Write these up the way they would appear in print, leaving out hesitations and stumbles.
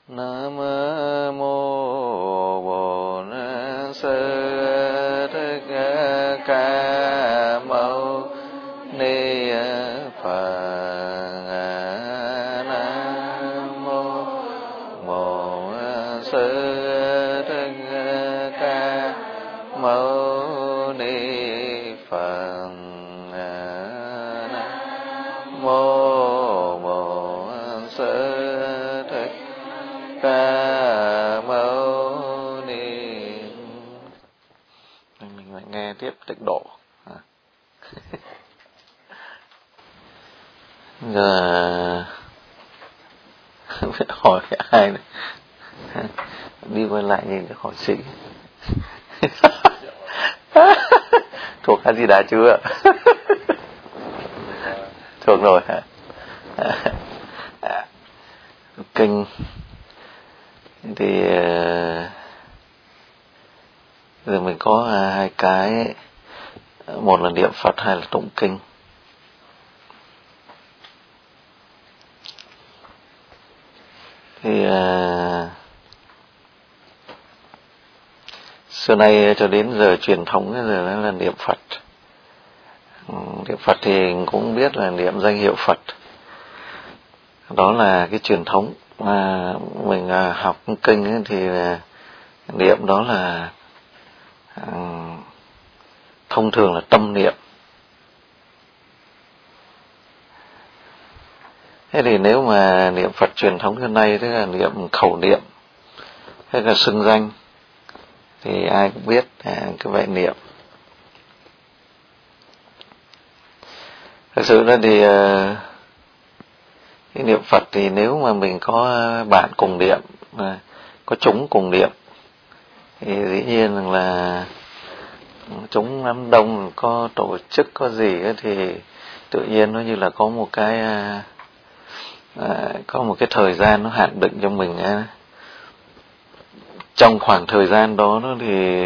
Nam mô Bổn Sư Thích Ca Mâu Ni Phật. Nam mô Bổn Sư Thích Ca Mâu Ni Phật. Nam mô Bổn Sư Thích Ca Mâu Ni. Mình lại nghe tiếp tịnh độ. Giờ không biết hỏi ai này. Đi quay lại nhìn cái hỏi sĩ. Thuộc A Di Đà chưa? Thuộc rồi hả? Kinh thì giờ mình có hai cái, một là niệm Phật, hai là tụng kinh. Thì xưa nay cho đến giờ truyền thống giờ là niệm Phật. Niệm Phật thì cũng biết là niệm danh hiệu Phật. Đó là cái truyền thống mà mình học kinh thì niệm đó là thông thường là tâm niệm. Thế thì nếu mà niệm Phật truyền thống hiện nay tức là niệm khẩu niệm hay là xưng danh thì ai cũng biết cái vậy niệm. Thật sự là thì cái niệm Phật thì nếu mà mình có bạn cùng niệm, có chúng cùng niệm thì dĩ nhiên là chúng đám đông, có tổ chức có gì thì tự nhiên nó như là có một cái thời gian nó hạn định cho mình. Trong khoảng thời gian đó thì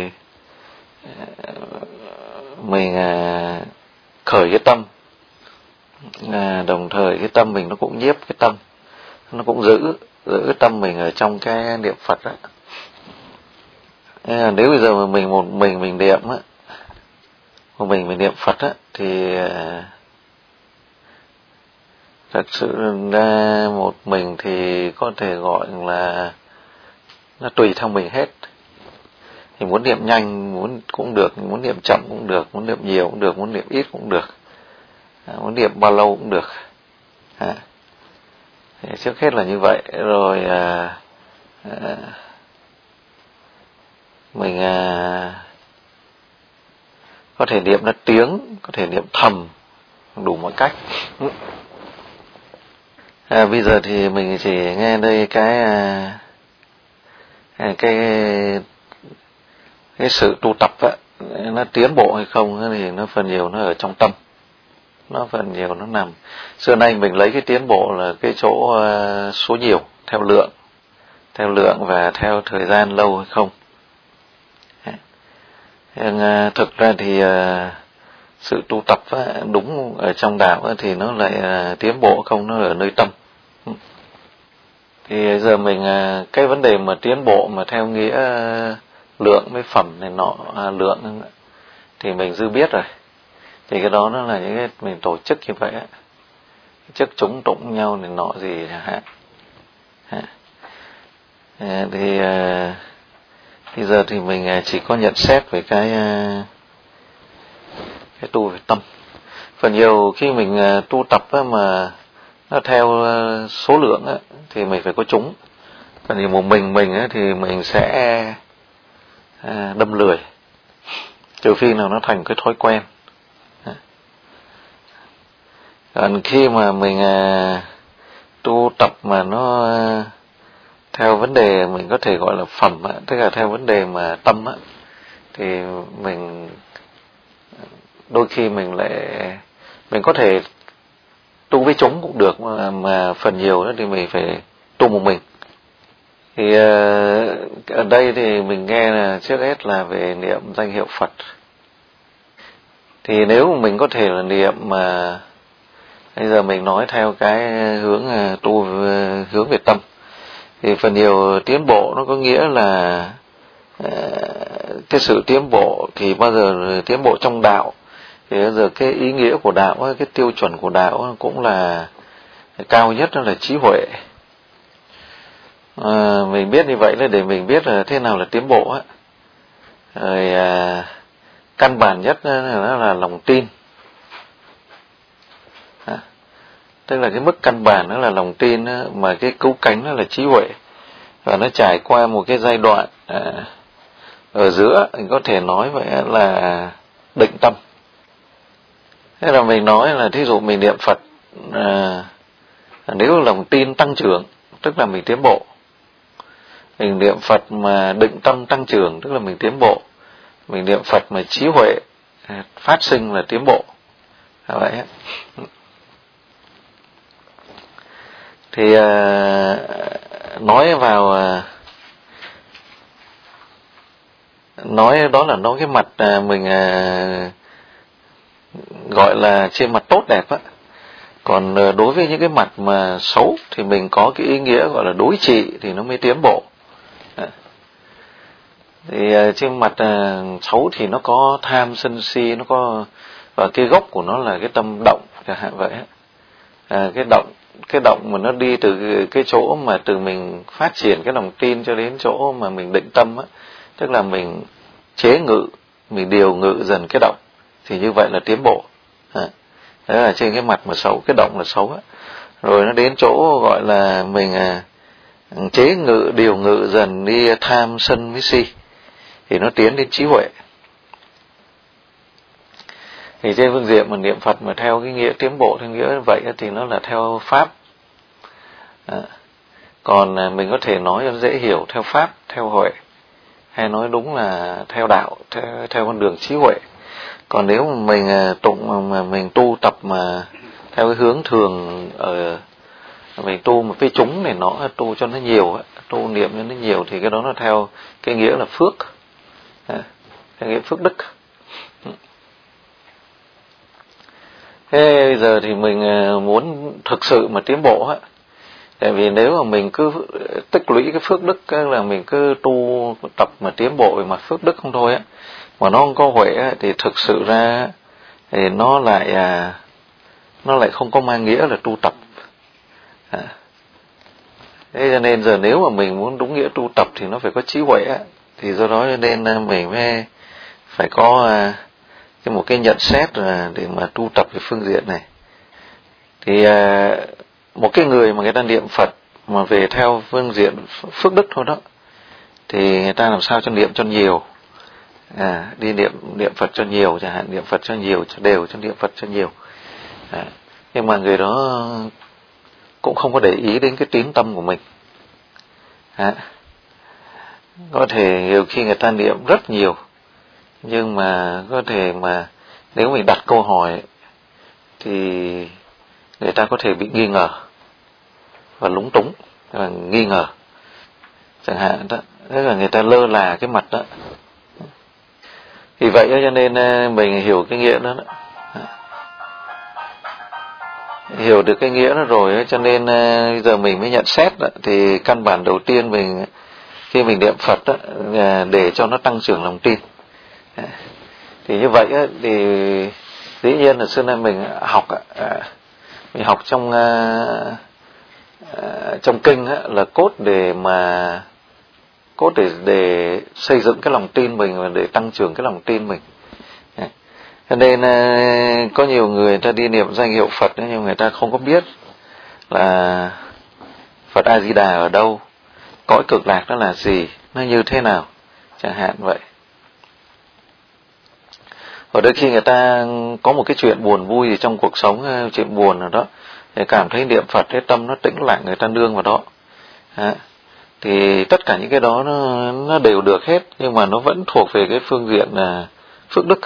mình khởi cái tâm, đồng thời cái tâm mình nó cũng nhiếp cái tâm, nó cũng giữ cái tâm mình ở trong cái niệm Phật đó. Nếu bây giờ mà mình một mình niệm á, một mình niệm Phật á thì thật sự ra một mình thì có thể gọi là nó tùy theo mình hết. Thì muốn niệm nhanh muốn cũng được, muốn niệm chậm cũng được, muốn niệm nhiều cũng được, muốn niệm ít cũng được, muốn niệm bao lâu cũng được. Thì trước hết là như vậy. Rồi mình có thể niệm là tiếng, có thể niệm thầm, đủ mọi cách. Bây giờ thì mình chỉ nghe đây cái sự tu tập á, nó tiến bộ hay không thì nó phần nhiều nó ở trong tâm, nó phần nhiều nó nằm. Xưa nay mình lấy cái tiến bộ là cái chỗ số nhiều, theo lượng và theo thời gian lâu hay không. Thực ra thì sự tu tập đúng ở trong đạo thì nó lại tiến bộ không, nó ở nơi tâm. Thì giờ mình cái vấn đề mà tiến bộ mà theo nghĩa lượng với phẩm này nọ, lượng thì mình dư biết rồi. Thì cái đó nó là những cái mình tổ chức như vậy á, chức chúng tụng nhau này nọ gì hả. Thì bây giờ thì mình chỉ có nhận xét về cái tu về tâm. Phần nhiều khi mình tu tập á, mà nó theo số lượng á, thì mình phải có chúng. Còn thì một mình á, thì mình sẽ đâm lười, trừ khi nào nó thành cái thói quen. Còn khi mà mình tu tập mà nó theo vấn đề mình có thể gọi là phẩm á, tức là theo vấn đề mà tâm á, thì mình đôi khi mình có thể tu với chúng cũng được, mà phần nhiều đó thì mình phải tu một mình. Thì ở đây thì mình nghe là trước hết là về niệm danh hiệu Phật. Thì nếu mình có thể là niệm mà bây giờ mình nói theo cái hướng tu hướng về tâm, Thì phần nhiều tiến bộ nó có nghĩa là cái sự tiến bộ thì bao giờ tiến bộ trong đạo, thì bao giờ cái ý nghĩa của đạo, cái tiêu chuẩn của đạo cũng là cao nhất, đó là trí huệ. Mình biết như vậy là để mình biết là thế nào là tiến bộ á. Rồi căn bản nhất nó là lòng tin. Tức là cái mức căn bản đó là lòng tin, mà cái cứu cánh đó là trí huệ, và nó trải qua một cái giai đoạn ở giữa, mình có thể nói vậy là định tâm. Thế là mình nói là thí dụ mình niệm Phật, nếu lòng tin tăng trưởng tức là mình tiến bộ. Mình niệm Phật mà định tâm tăng trưởng tức là mình tiến bộ. Mình niệm Phật mà trí huệ phát sinh là tiến bộ. Vậy á. Thì nói đó là nói cái mặt mình gọi là trên mặt tốt đẹp á. Còn đối với những cái mặt mà xấu thì mình có cái ý nghĩa gọi là đối trị thì nó mới tiến bộ. Thì trên mặt xấu thì nó có tham sân si, nó có, và cái gốc của nó là cái tâm động chẳng hạn vậy. Cái động mà nó đi từ cái chỗ mà từ mình phát triển cái lòng tin cho đến chỗ mà mình định tâm á, tức là mình chế ngự, mình điều ngự dần cái động, thì như vậy là tiến bộ. Đó là trên cái mặt mà xấu, cái động là xấu á. Rồi nó đến chỗ gọi là mình chế ngự, điều ngự dần đi tham sân với si, thì nó tiến đến trí huệ. Thì trên phương diện mà niệm Phật mà theo cái nghĩa tiến bộ, theo nghĩa vậy thì nó là theo Pháp. Còn mình có thể nói cho dễ hiểu theo Pháp, theo Huệ, hay nói đúng là theo đạo, theo con đường trí huệ. Còn nếu mà mình mà mình tu tập mà theo cái hướng thường, mình tu một cái chúng này, nó tu cho nó nhiều, tu niệm cho nó nhiều, thì cái đó nó theo cái nghĩa là phước, cái nghĩa phước đức. Thế bây giờ thì mình muốn thực sự mà tiến bộ á, tại vì nếu mà mình cứ tích lũy cái phước đức, là mình cứ tu tập mà tiến bộ về mặt phước đức không thôi á, mà nó không có huệ á, thì thực sự ra thì nó lại không có mang nghĩa là tu tập. Thế cho nên giờ nếu mà mình muốn đúng nghĩa tu tập thì nó phải có trí huệ á, thì do đó nên mình mới phải có một cái nhận xét để mà tu tập cái phương diện này. Thì một cái người mà người ta niệm Phật mà về theo phương diện phước đức thôi đó, thì người ta làm sao cho niệm cho nhiều, đi niệm Phật cho nhiều chẳng hạn, niệm Phật cho nhiều, cho đều, cho niệm Phật cho nhiều. Nhưng mà người đó cũng không có để ý đến cái tín tâm của mình. Có thể nhiều khi người ta niệm rất nhiều, nhưng mà có thể mà nếu mình đặt câu hỏi thì người ta có thể bị nghi ngờ và lúng túng, và nghi ngờ chẳng hạn đó. Thế là người ta lơ là cái mặt đó. Vì vậy cho nên mình hiểu cái nghĩa đó, hiểu được cái nghĩa đó rồi, cho nên bây giờ mình mới nhận xét đó. Thì căn bản đầu tiên khi mình niệm Phật đó, để cho nó tăng trưởng lòng tin. Thì như vậy thì dĩ nhiên là xưa nay mình học trong kinh là cốt để xây dựng cái lòng tin mình và để tăng trưởng cái lòng tin mình. Cho nên có nhiều người ta đi niệm danh hiệu Phật nhưng người ta không có biết là Phật A Di Đà ở đâu, cõi cực lạc nó là gì, nó như thế nào chẳng hạn vậy. Ở đôi khi người ta có một cái chuyện buồn vui gì trong cuộc sống, chuyện buồn rồi đó, để cảm thấy niệm Phật cái tâm nó tĩnh lặng, người ta nương vào đó. Thì tất cả những cái đó nó đều được hết, nhưng mà nó vẫn thuộc về cái phương diện là phước đức.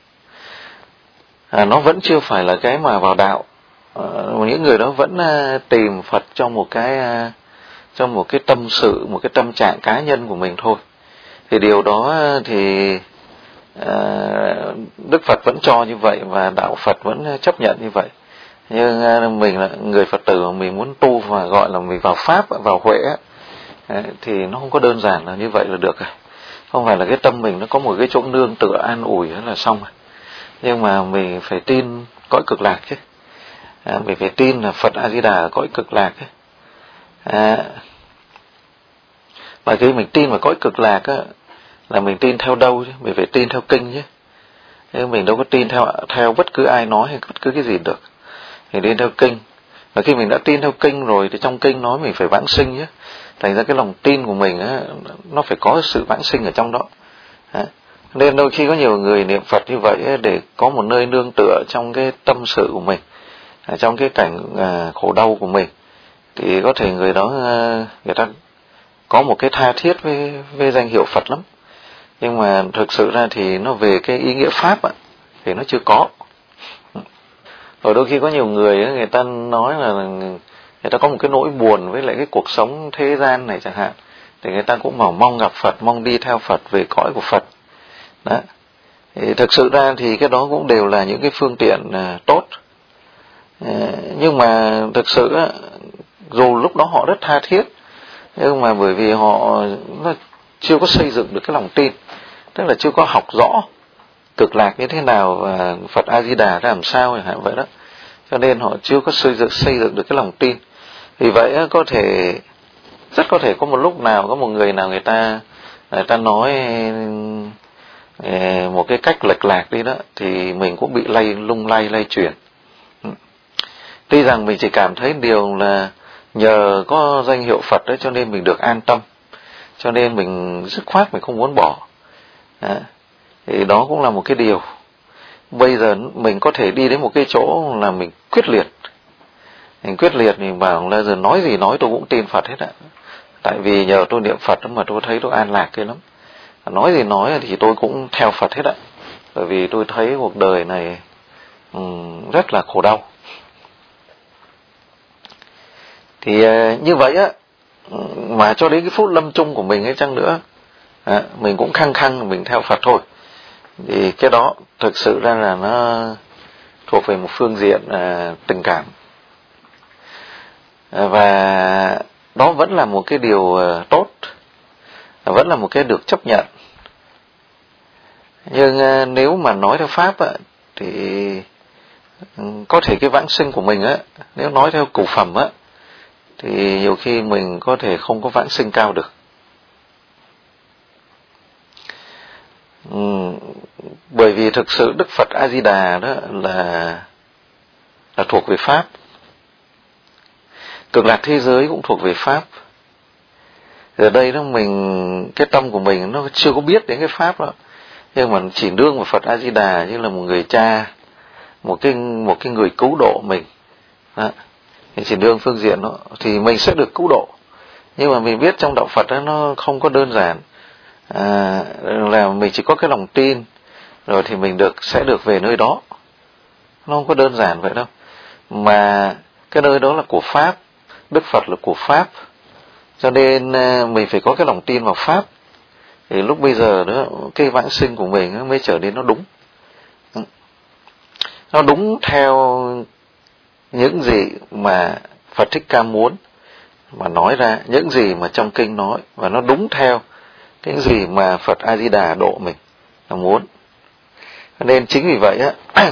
Nó vẫn chưa phải là cái mà vào đạo. Những người đó vẫn tìm Phật trong một cái tâm sự, một cái tâm trạng cá nhân của mình thôi. Thì điều đó thì Đức Phật vẫn cho như vậy, và đạo Phật vẫn chấp nhận như vậy. Nhưng mình là người Phật tử mà mình muốn tu và gọi là mình vào Pháp, vào Huệ thì nó không có đơn giản là như vậy là được rồi. Không phải là cái tâm mình nó có một cái chỗ nương tựa an ủi là xong rồi. Nhưng mà mình phải tin cõi cực lạc chứ. Mình phải tin là Phật A Di Đà ở cõi cực lạc ấy. Mà khi mình tin vào cõi cực lạc á, là mình tin theo đâu chứ? Mình phải tin theo kinh chứ. Nhưng mình đâu có tin theo bất cứ ai nói hay bất cứ cái gì được. Mình tin theo kinh. Và khi mình đã tin theo kinh rồi thì trong kinh nói mình phải vãng sinh chứ. Thành ra cái lòng tin của mình á, nó phải có sự vãng sinh ở trong đó. Nên đôi khi có nhiều người niệm Phật như vậy ấy, để có một nơi nương tựa trong cái tâm sự của mình, trong cái cảnh khổ đau của mình, thì có thể người đó người ta có một cái tha thiết với danh hiệu Phật lắm. Nhưng mà thực sự ra thì nó về cái ý nghĩa pháp á, thì nó chưa có. Rồi đôi khi có nhiều người ấy, người ta nói là người ta có một cái nỗi buồn với lại cái cuộc sống thế gian này chẳng hạn, thì người ta cũng mong gặp Phật, mong đi theo Phật, về cõi của Phật. Đó. Thì thực sự ra thì cái đó cũng đều là những cái phương tiện tốt. Nhưng mà thực sự á, dù lúc đó họ rất tha thiết, nhưng mà bởi vì họ nó chưa có xây dựng được cái lòng tin, tức là chưa có học rõ cực lạc như thế nào và Phật A Di Đà ra làm sao chẳng hạn vậy đó, cho nên họ chưa có xây dựng được cái lòng tin. Vì vậy rất có thể có một lúc nào có một người nào người ta nói một cái cách lệch lạc đi đó, thì mình cũng bị lung lay chuyển. Tuy rằng mình chỉ cảm thấy điều là nhờ có danh hiệu Phật đấy cho nên mình được an tâm, cho nên mình dứt khoát mình không muốn bỏ. Thì đó cũng là một cái điều. Bây giờ mình có thể đi đến một cái chỗ là mình quyết liệt. Mình bảo là giờ nói gì nói tôi cũng tin Phật hết ạ. Tại vì nhờ tôi niệm Phật mà tôi thấy tôi an lạc kia lắm. Nói gì nói thì tôi cũng theo Phật hết ạ. Bởi vì tôi thấy cuộc đời này rất là khổ đau. Thì như vậy á, mà cho đến cái phút lâm chung của mình ấy chăng nữa, mình cũng khăng khăng mình theo Phật thôi. Thì cái đó thực sự ra là nó thuộc về một phương diện tình cảm. Và đó vẫn là một cái điều tốt, vẫn là một cái được chấp nhận. Nhưng nếu mà nói theo Pháp á, thì có thể cái vãng sinh của mình á, nếu nói theo cửu phẩm á, thì nhiều khi mình có thể không có vãng sinh cao được. Bởi vì thực sự Đức Phật A Di Đà đó là thuộc về Pháp. Cực lạc thế giới cũng thuộc về Pháp. Ở đây đó cái tâm của mình nó chưa có biết đến cái Pháp đó, nhưng mà chỉ nương vào Phật A Di Đà như là một người cha, một cái người cứu độ mình. Đó. Thì chỉ nương phương diện đó thì mình sẽ được cứu độ. Nhưng mà mình biết trong đạo Phật đó, nó không có đơn giản là mình chỉ có cái lòng tin rồi thì mình sẽ được về nơi đó. Nó không có đơn giản vậy đâu. Mà cái nơi đó là của Pháp, Đức Phật là của Pháp, cho nên mình phải có cái lòng tin vào Pháp. Thì lúc bây giờ đó, cái vãng sinh của mình mới trở nên nó đúng. Nó đúng theo những gì mà Phật Thích Ca muốn mà nói ra, những gì mà trong kinh nói, và nó đúng theo cái gì mà Phật A Di Đà độ mình là muốn. Nên chính vì vậy á,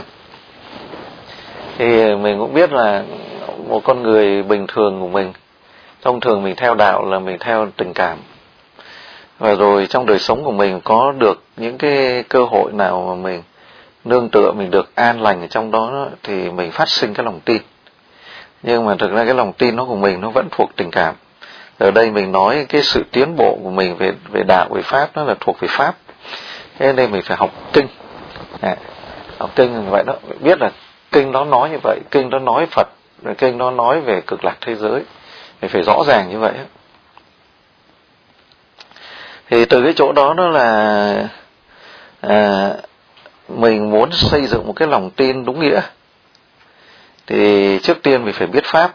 thì mình cũng biết là một con người bình thường của mình, thông thường mình theo đạo là mình theo tình cảm. Và rồi trong đời sống của mình có được những cái cơ hội nào mà mình nương tựa, mình được an lành ở trong đó, thì mình phát sinh cái lòng tin. Nhưng mà thực ra cái lòng tin của mình nó vẫn thuộc tình cảm. Ở đây mình nói cái sự tiến bộ của mình về đạo, về Pháp, nó là thuộc về Pháp. Thế nên mình phải học kinh. Học kinh như vậy đó, biết là kinh đó nói như vậy, kinh đó nói Phật, rồi kinh đó nói về cực lạc thế giới. Mình phải rõ ràng như vậy. Thì từ cái chỗ đó là mình muốn xây dựng một cái lòng tin đúng nghĩa, thì trước tiên mình phải biết Pháp.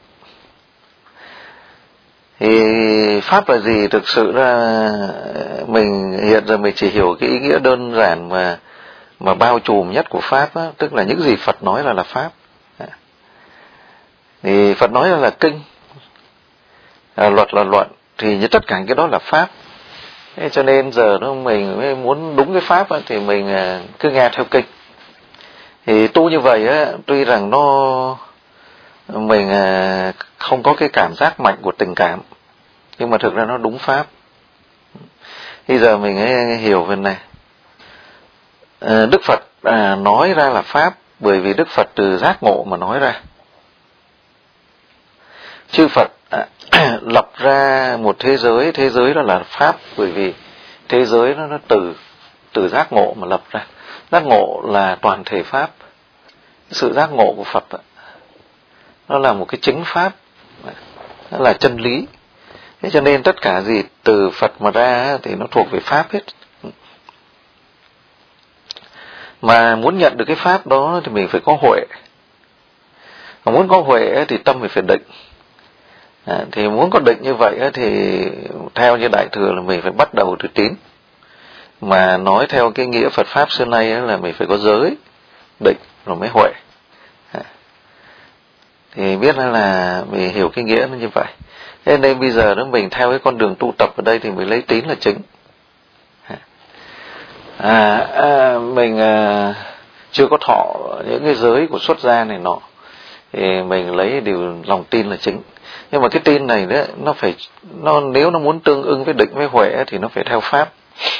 Thì Pháp là gì? Thực sự ra mình hiện giờ mình chỉ hiểu cái ý nghĩa đơn giản mà bao trùm nhất của Pháp á, tức là những gì Phật nói là Pháp. Thì Phật nói là kinh, luật là luận, thì tất cả cái đó là pháp. Thế cho nên giờ nó mình mới muốn đúng cái pháp á, thì mình cứ nghe theo kinh. Thì tu như vậy á, tuy rằng mình không có cái cảm giác mạnh của tình cảm, nhưng mà thực ra nó đúng pháp. Bây giờ mình hiểu về này. Đức Phật nói ra là pháp bởi vì Đức Phật từ giác ngộ mà nói ra. Chư Phật lập ra một thế giới đó là pháp bởi vì thế giới nó từ giác ngộ mà lập ra. Giác ngộ là toàn thể pháp. Sự giác ngộ của Phật nó là một cái chính pháp, nó là chân lý. Thế cho nên tất cả gì từ Phật mà ra thì nó thuộc về pháp hết. Mà muốn nhận được cái pháp đó thì mình phải có huệ. Mà muốn có huệ thì tâm mình phải định. Thì muốn có định như vậy thì theo như Đại Thừa là mình phải bắt đầu từ tín. Mà nói theo cái nghĩa Phật Pháp xưa nay là mình phải có giới, định rồi mới huệ. Thì biết là mình hiểu cái nghĩa nó như vậy. Thế nên bây giờ mình theo cái con đường tu tập ở đây thì mình lấy tín là chính. Mình chưa có thọ những cái giới của xuất gia này nọ thì mình lấy điều lòng tin là chính. Nhưng mà cái tin này đó, nếu nó muốn tương ưng với định với huệ thì nó phải theo pháp.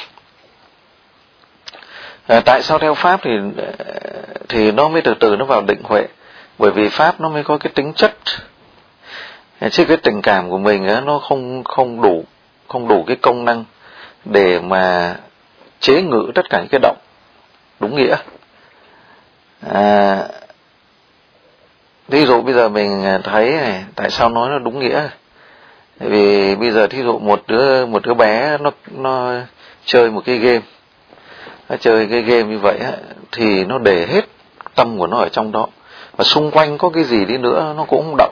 Tại sao theo pháp thì nó mới từ từ nó vào định huệ? Bởi vì pháp nó mới có cái tính chất. Chứ cái tình cảm của mình nó không đủ cái công năng để mà chế ngự tất cả những cái động đúng nghĩa. Ví dụ bây giờ mình thấy này, tại sao nói nó đúng nghĩa? Tại vì bây giờ thí dụ một đứa bé nó chơi một cái game, nó chơi cái game như vậy thì nó để hết tâm của nó ở trong đó, và xung quanh có cái gì đi nữa nó cũng không động,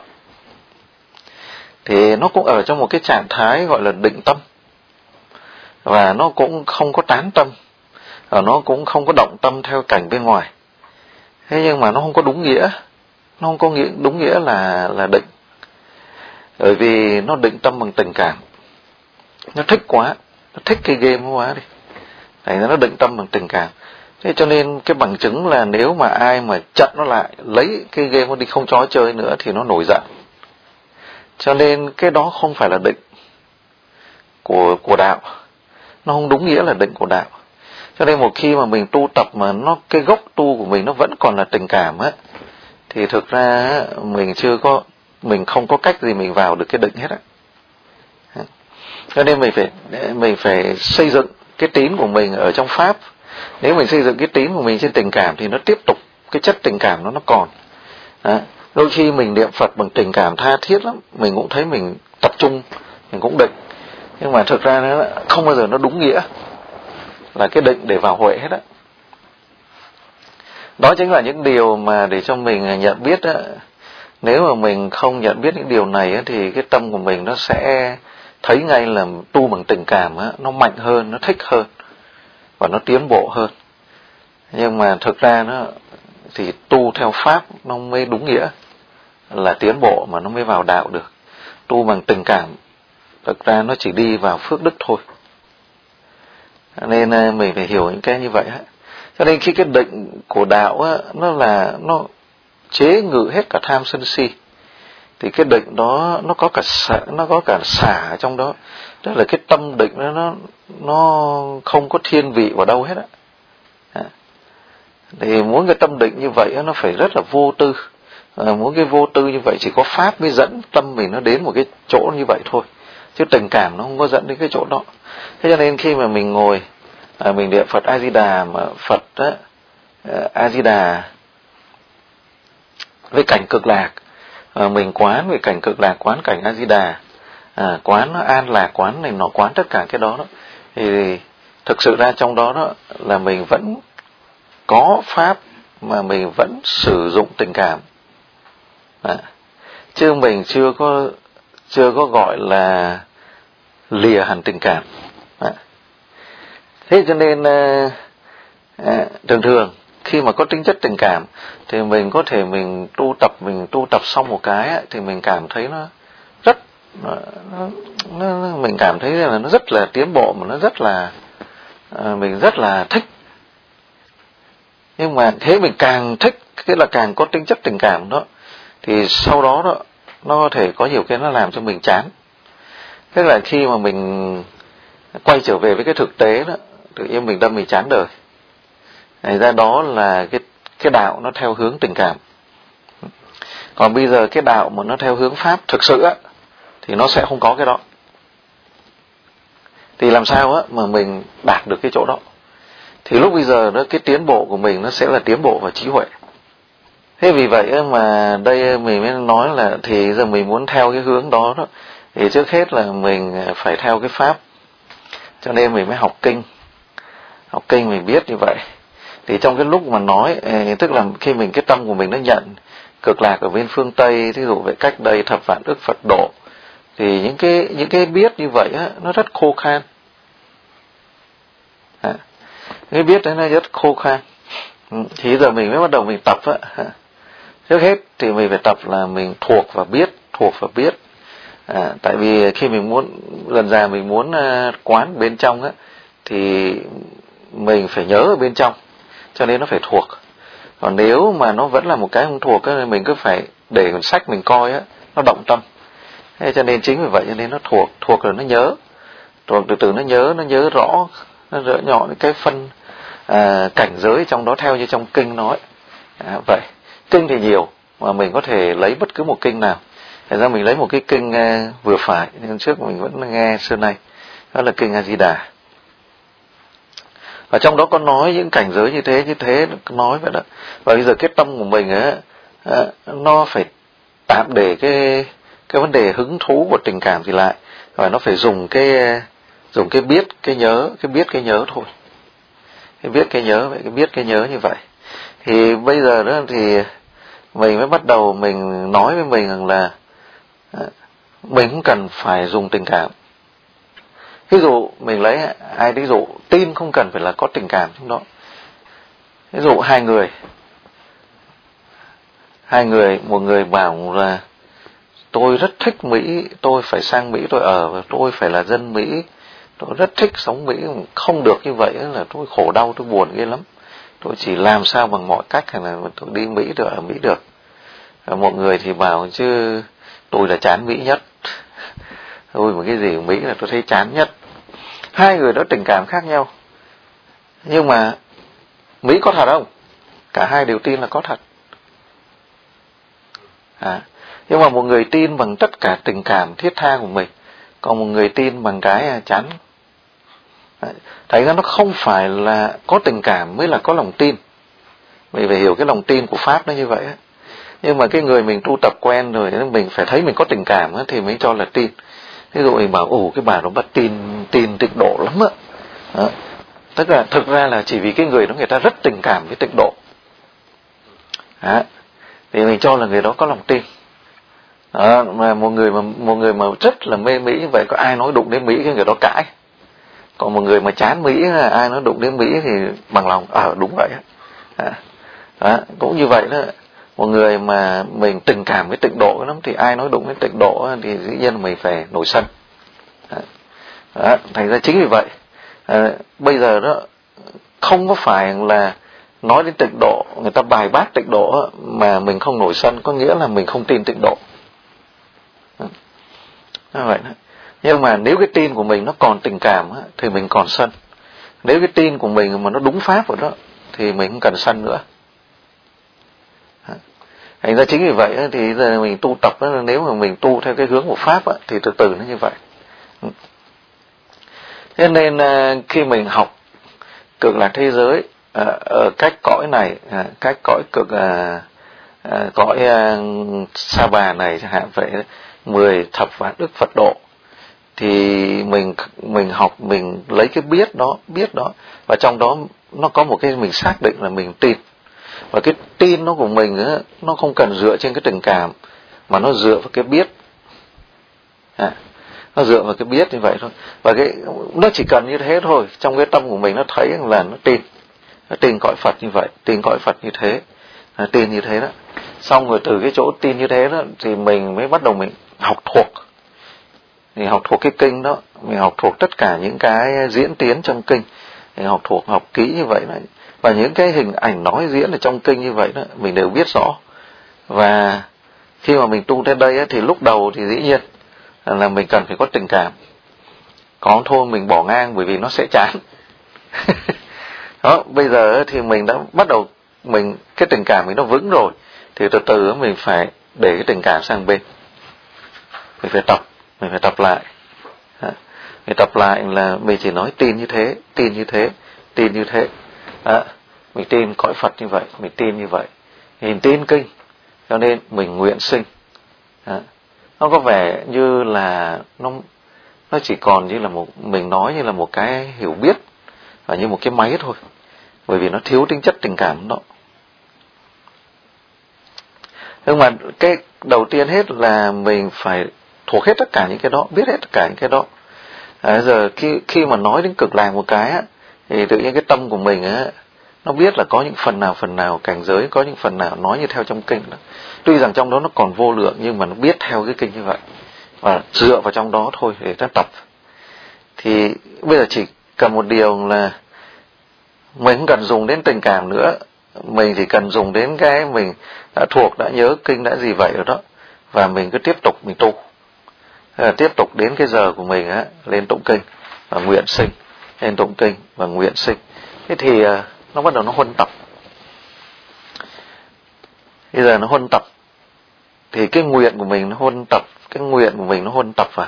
thì nó cũng ở trong một cái trạng thái gọi là định tâm, và nó cũng không có tán tâm, và nó cũng không có động tâm theo cảnh bên ngoài. Thế nhưng mà nó không có đúng nghĩa, nó không có đúng nghĩa là định, bởi vì nó định tâm bằng tình cảm, nó thích quá, nó thích cái game quá đi, thành ra nó định tâm bằng tình cảm. Thế cho nên cái bằng chứng là nếu mà ai mà chặn nó lại, lấy cái game nó đi không cho chơi nữa thì nó nổi giận. Cho nên cái đó không phải là định của đạo, nó không đúng nghĩa là định của đạo. Cho nên một khi mà mình tu tập mà cái gốc tu của mình nó vẫn còn là tình cảm thì thực ra mình không có cách gì mình vào được cái định hết Cho nên mình phải xây dựng cái tín của mình ở trong pháp. Nếu mình xây dựng cái tín của mình trên tình cảm thì nó tiếp tục, cái chất tình cảm nó còn. Đôi khi mình niệm Phật bằng tình cảm tha thiết lắm, mình cũng thấy mình tập trung, mình cũng định, nhưng mà thực ra nó không bao giờ nó đúng nghĩa là cái định để vào huệ hết Đó chính là những điều mà để cho mình nhận biết Nếu mà mình không nhận biết những điều này thì cái tâm của mình nó sẽ thấy ngay là tu bằng tình cảm nó mạnh hơn, nó thích hơn và nó tiến bộ hơn. Nhưng mà thực ra thì tu theo pháp nó mới đúng nghĩa là tiến bộ, mà nó mới vào đạo được. Tu bằng tình cảm thực ra nó chỉ đi vào phước đức thôi. Nên mình phải hiểu những cái như vậy Cho nên khi cái định của đạo nó chế ngự hết cả tham sân si, thì cái định đó nó có cả xả ở trong đó. Tức là cái tâm định nó không có thiên vị vào đâu hết Thì muốn cái tâm định như vậy nó phải rất là vô tư. Muốn cái vô tư như vậy chỉ có pháp mới dẫn tâm mình nó đến một cái chỗ như vậy thôi, chứ tình cảm nó không có dẫn đến cái chỗ đó. Thế cho nên khi mà mình ngồi mình niệm Phật A Di Đà, mà Phật A Di Đà với cảnh cực lạc, mình quán về cảnh cực lạc, quán cảnh A Di Đà, quán an lạc, quán này nọ, quán tất cả cái đó thì thực sự ra trong đó là mình vẫn có pháp, mà mình vẫn sử dụng tình cảm chứ mình chưa có gọi là lìa hẳn tình cảm. Thế cho nên thường khi mà có tính chất tình cảm thì mình có thể mình tu tập xong một cái thì mình cảm thấy nó mình cảm thấy là nó rất là tiến bộ, mà nó rất là mình rất là thích. Nhưng mà thế mình càng thích, cái là càng có tính chất tình cảm đó, thì sau đó đó nó có thể có nhiều cái nó làm cho mình chán. Thế là khi mà mình quay trở về với cái thực tế đó, tự nhiên mình đâm mình chán đời. Thành ra đó là cái đạo nó theo hướng tình cảm. Còn bây giờ cái đạo mà nó theo hướng pháp thực sự á, thì nó sẽ không có cái đó. Thì làm sao á mà mình đạt được cái chỗ đó? Thì lúc bây giờ đó, cái tiến bộ của mình nó sẽ là tiến bộ vào trí huệ. Thế vì vậy mà đây mình mới nói là thì giờ mình muốn theo cái hướng đó đó, thì trước hết là mình phải theo cái pháp. Cho nên mình mới học kinh. Học kinh mình biết như vậy. Thì trong cái lúc mà nói, tức là khi mình cái tâm của mình nó nhận cực lạc ở bên phương Tây, thí dụ vậy cách đây thập vạn ức Phật độ, thì những cái biết như vậy á, nó rất khô khan. Cái biết đấy nó rất khô khan. Thì giờ mình mới bắt đầu mình tập á. Trước hết thì mình phải tập là mình thuộc và biết. Tại vì khi mình muốn dần dà mình muốn quán bên trong á, thì mình phải nhớ ở bên trong, cho nên nó phải thuộc. Còn nếu mà nó vẫn là một cái không thuộc á, mình cứ phải để cuốn sách mình coi á, nó động tâm. Thế cho nên chính vì vậy cho nên nó thuộc rồi nó nhớ, thuộc từ từ nó nhớ rõ, nó rõ nhỏ cái phân cảnh giới trong đó theo như trong kinh nói. Vậy kinh thì nhiều, mà mình có thể lấy bất cứ một kinh nào. Thành ra mình lấy một cái kinh vừa phải, nên trước mình vẫn nghe xưa nay, đó là kinh A Di Đà. Và trong đó có nói những cảnh giới như thế nói vậy đó. Và bây giờ cái tâm của mình á, nó phải tạm để cái vấn đề hứng thú của tình cảm thì lại, và nó phải dùng cái biết cái nhớ thôi. Cái biết cái nhớ vậy, cái biết cái nhớ như vậy. Thì bây giờ đó thì mình mới bắt đầu mình nói với mình rằng là mình không cần phải dùng tình cảm. Ví dụ mình lấy ví dụ tin không cần phải là có tình cảm trong đó. Ví dụ hai người, một người bảo là tôi rất thích Mỹ, tôi phải sang Mỹ tôi ở, và tôi phải là dân Mỹ, tôi rất thích sống Mỹ, không được như vậy là tôi khổ đau, tôi buồn ghê lắm. Tôi chỉ làm sao bằng mọi cách là tôi đi Mỹ được, ở Mỹ được. Và một người thì bảo chứ tôi là chán Mỹ nhất. Tôi mà cái gì ở Mỹ là tôi thấy chán nhất. Hai người đó tình cảm khác nhau. Nhưng mà Mỹ có thật không? Cả hai đều tin là có thật. Nhưng mà một người tin bằng tất cả tình cảm thiết tha của mình, còn một người tin bằng cái chán. Thấy ra nó không phải là có tình cảm mới là có lòng tin. Mình phải hiểu cái lòng tin của Pháp nó như vậy. Nhưng mà cái người mình tu tập quen rồi, mình phải thấy mình có tình cảm thì mới cho là tin. Ví dụ mình bảo cái bà đó bắt tin tịnh độ lắm á. Tức là thực ra là chỉ vì cái người đó người ta rất tình cảm với tịnh độ. Thì mình cho là người đó có lòng tin. Mà một người mà rất là mê Mỹ như vậy, có ai nói đụng đến Mỹ cái người đó cãi. Còn một người mà chán Mỹ, ai nói đụng đến Mỹ thì bằng lòng đúng vậy. Cũng như vậy đó. Một người mà mình tình cảm với tịnh độ lắm thì ai nói đụng đến tịnh độ thì dĩ nhiên mình phải nổi sân. Thành ra chính vì vậy bây giờ đó không có phải là nói đến tịnh độ, người ta bài bác tịnh độ mà mình không nổi sân, có nghĩa là mình không tin tịnh độ. Vậy đó. Nhưng mà nếu cái tin của mình nó còn tình cảm thì mình còn sân. Nếu cái tin của mình mà nó đúng pháp rồi đó thì mình không cần sân nữa. Thành ra chính vì vậy thì giờ mình tu tập đó, nếu mà mình tu theo cái hướng của pháp thì từ từ nó như vậy. Thế nên khi mình học cực lạc thế giới ở cách cõi này, cách cõi cực cõi Sa Bà này chẳng hạn vậy, 10 thập vạn ức Phật độ, thì mình học, mình lấy cái biết đó, và trong đó nó có một cái mình xác định là mình tin. Và cái tin nó của mình nó không cần dựa trên cái tình cảm, mà nó dựa vào cái biết. Nó dựa vào cái biết như vậy thôi. Và nó chỉ cần như thế thôi, trong cái tâm của mình nó thấy là nó tin. Nó tin cõi Phật như vậy, tin cõi Phật như thế, tin như thế đó. Xong rồi từ cái chỗ tin như thế đó thì mình mới bắt đầu mình học thuộc. mình học thuộc cái kinh đó, mình học thuộc tất cả những cái diễn tiến trong kinh, mình học thuộc, học kỹ như vậy đấy, và những cái hình ảnh nói diễn ở trong kinh như vậy đó mình đều biết rõ. Và khi mà mình tu tới đây ấy, thì lúc đầu thì dĩ nhiên là mình cần phải có tình cảm, còn thôi mình bỏ ngang bởi vì nó sẽ chán. Đó, bây giờ thì mình đã bắt đầu, cái tình cảm mình nó vững rồi, thì từ từ mình phải để cái tình cảm sang bên, mình phải tập lại. Mình tập lại là mình chỉ nói tin như thế, tin như thế, tin như thế. Mình tin cõi Phật như vậy, mình tin như vậy, mình tin kinh, cho nên mình nguyện sinh. Nó có vẻ như là nó chỉ còn như là mình nói như là một cái hiểu biết và như một cái máy thôi, bởi vì nó thiếu tính chất tình cảm đó. Nhưng mà cái đầu tiên hết là mình phải thuộc hết tất cả những cái đó, biết hết tất cả những cái đó. Giờ khi mà nói đến cực lạc một cái á, thì tự nhiên cái tâm của mình á, nó biết là có những phần nào cảnh giới, có những phần nào nói như theo trong kinh đó. Tuy rằng trong đó nó còn vô lượng, nhưng mà nó biết theo cái kinh như vậy, và dựa vào trong đó thôi để ta tập. Thì bây giờ chỉ cần một điều là mình không cần dùng đến tình cảm nữa, mình chỉ cần dùng đến cái mình đã thuộc, đã nhớ kinh đã gì vậy rồi đó, và mình cứ tiếp tục mình tu. Tiếp tục đến cái giờ của mình á, lên tụng kinh và nguyện sinh, lên tụng kinh và nguyện sinh. Thế thì nó bắt đầu nó huân tập. Bây giờ nó huân tập thì cái nguyện của mình nó huân tập, cái nguyện của mình nó huân tập vào.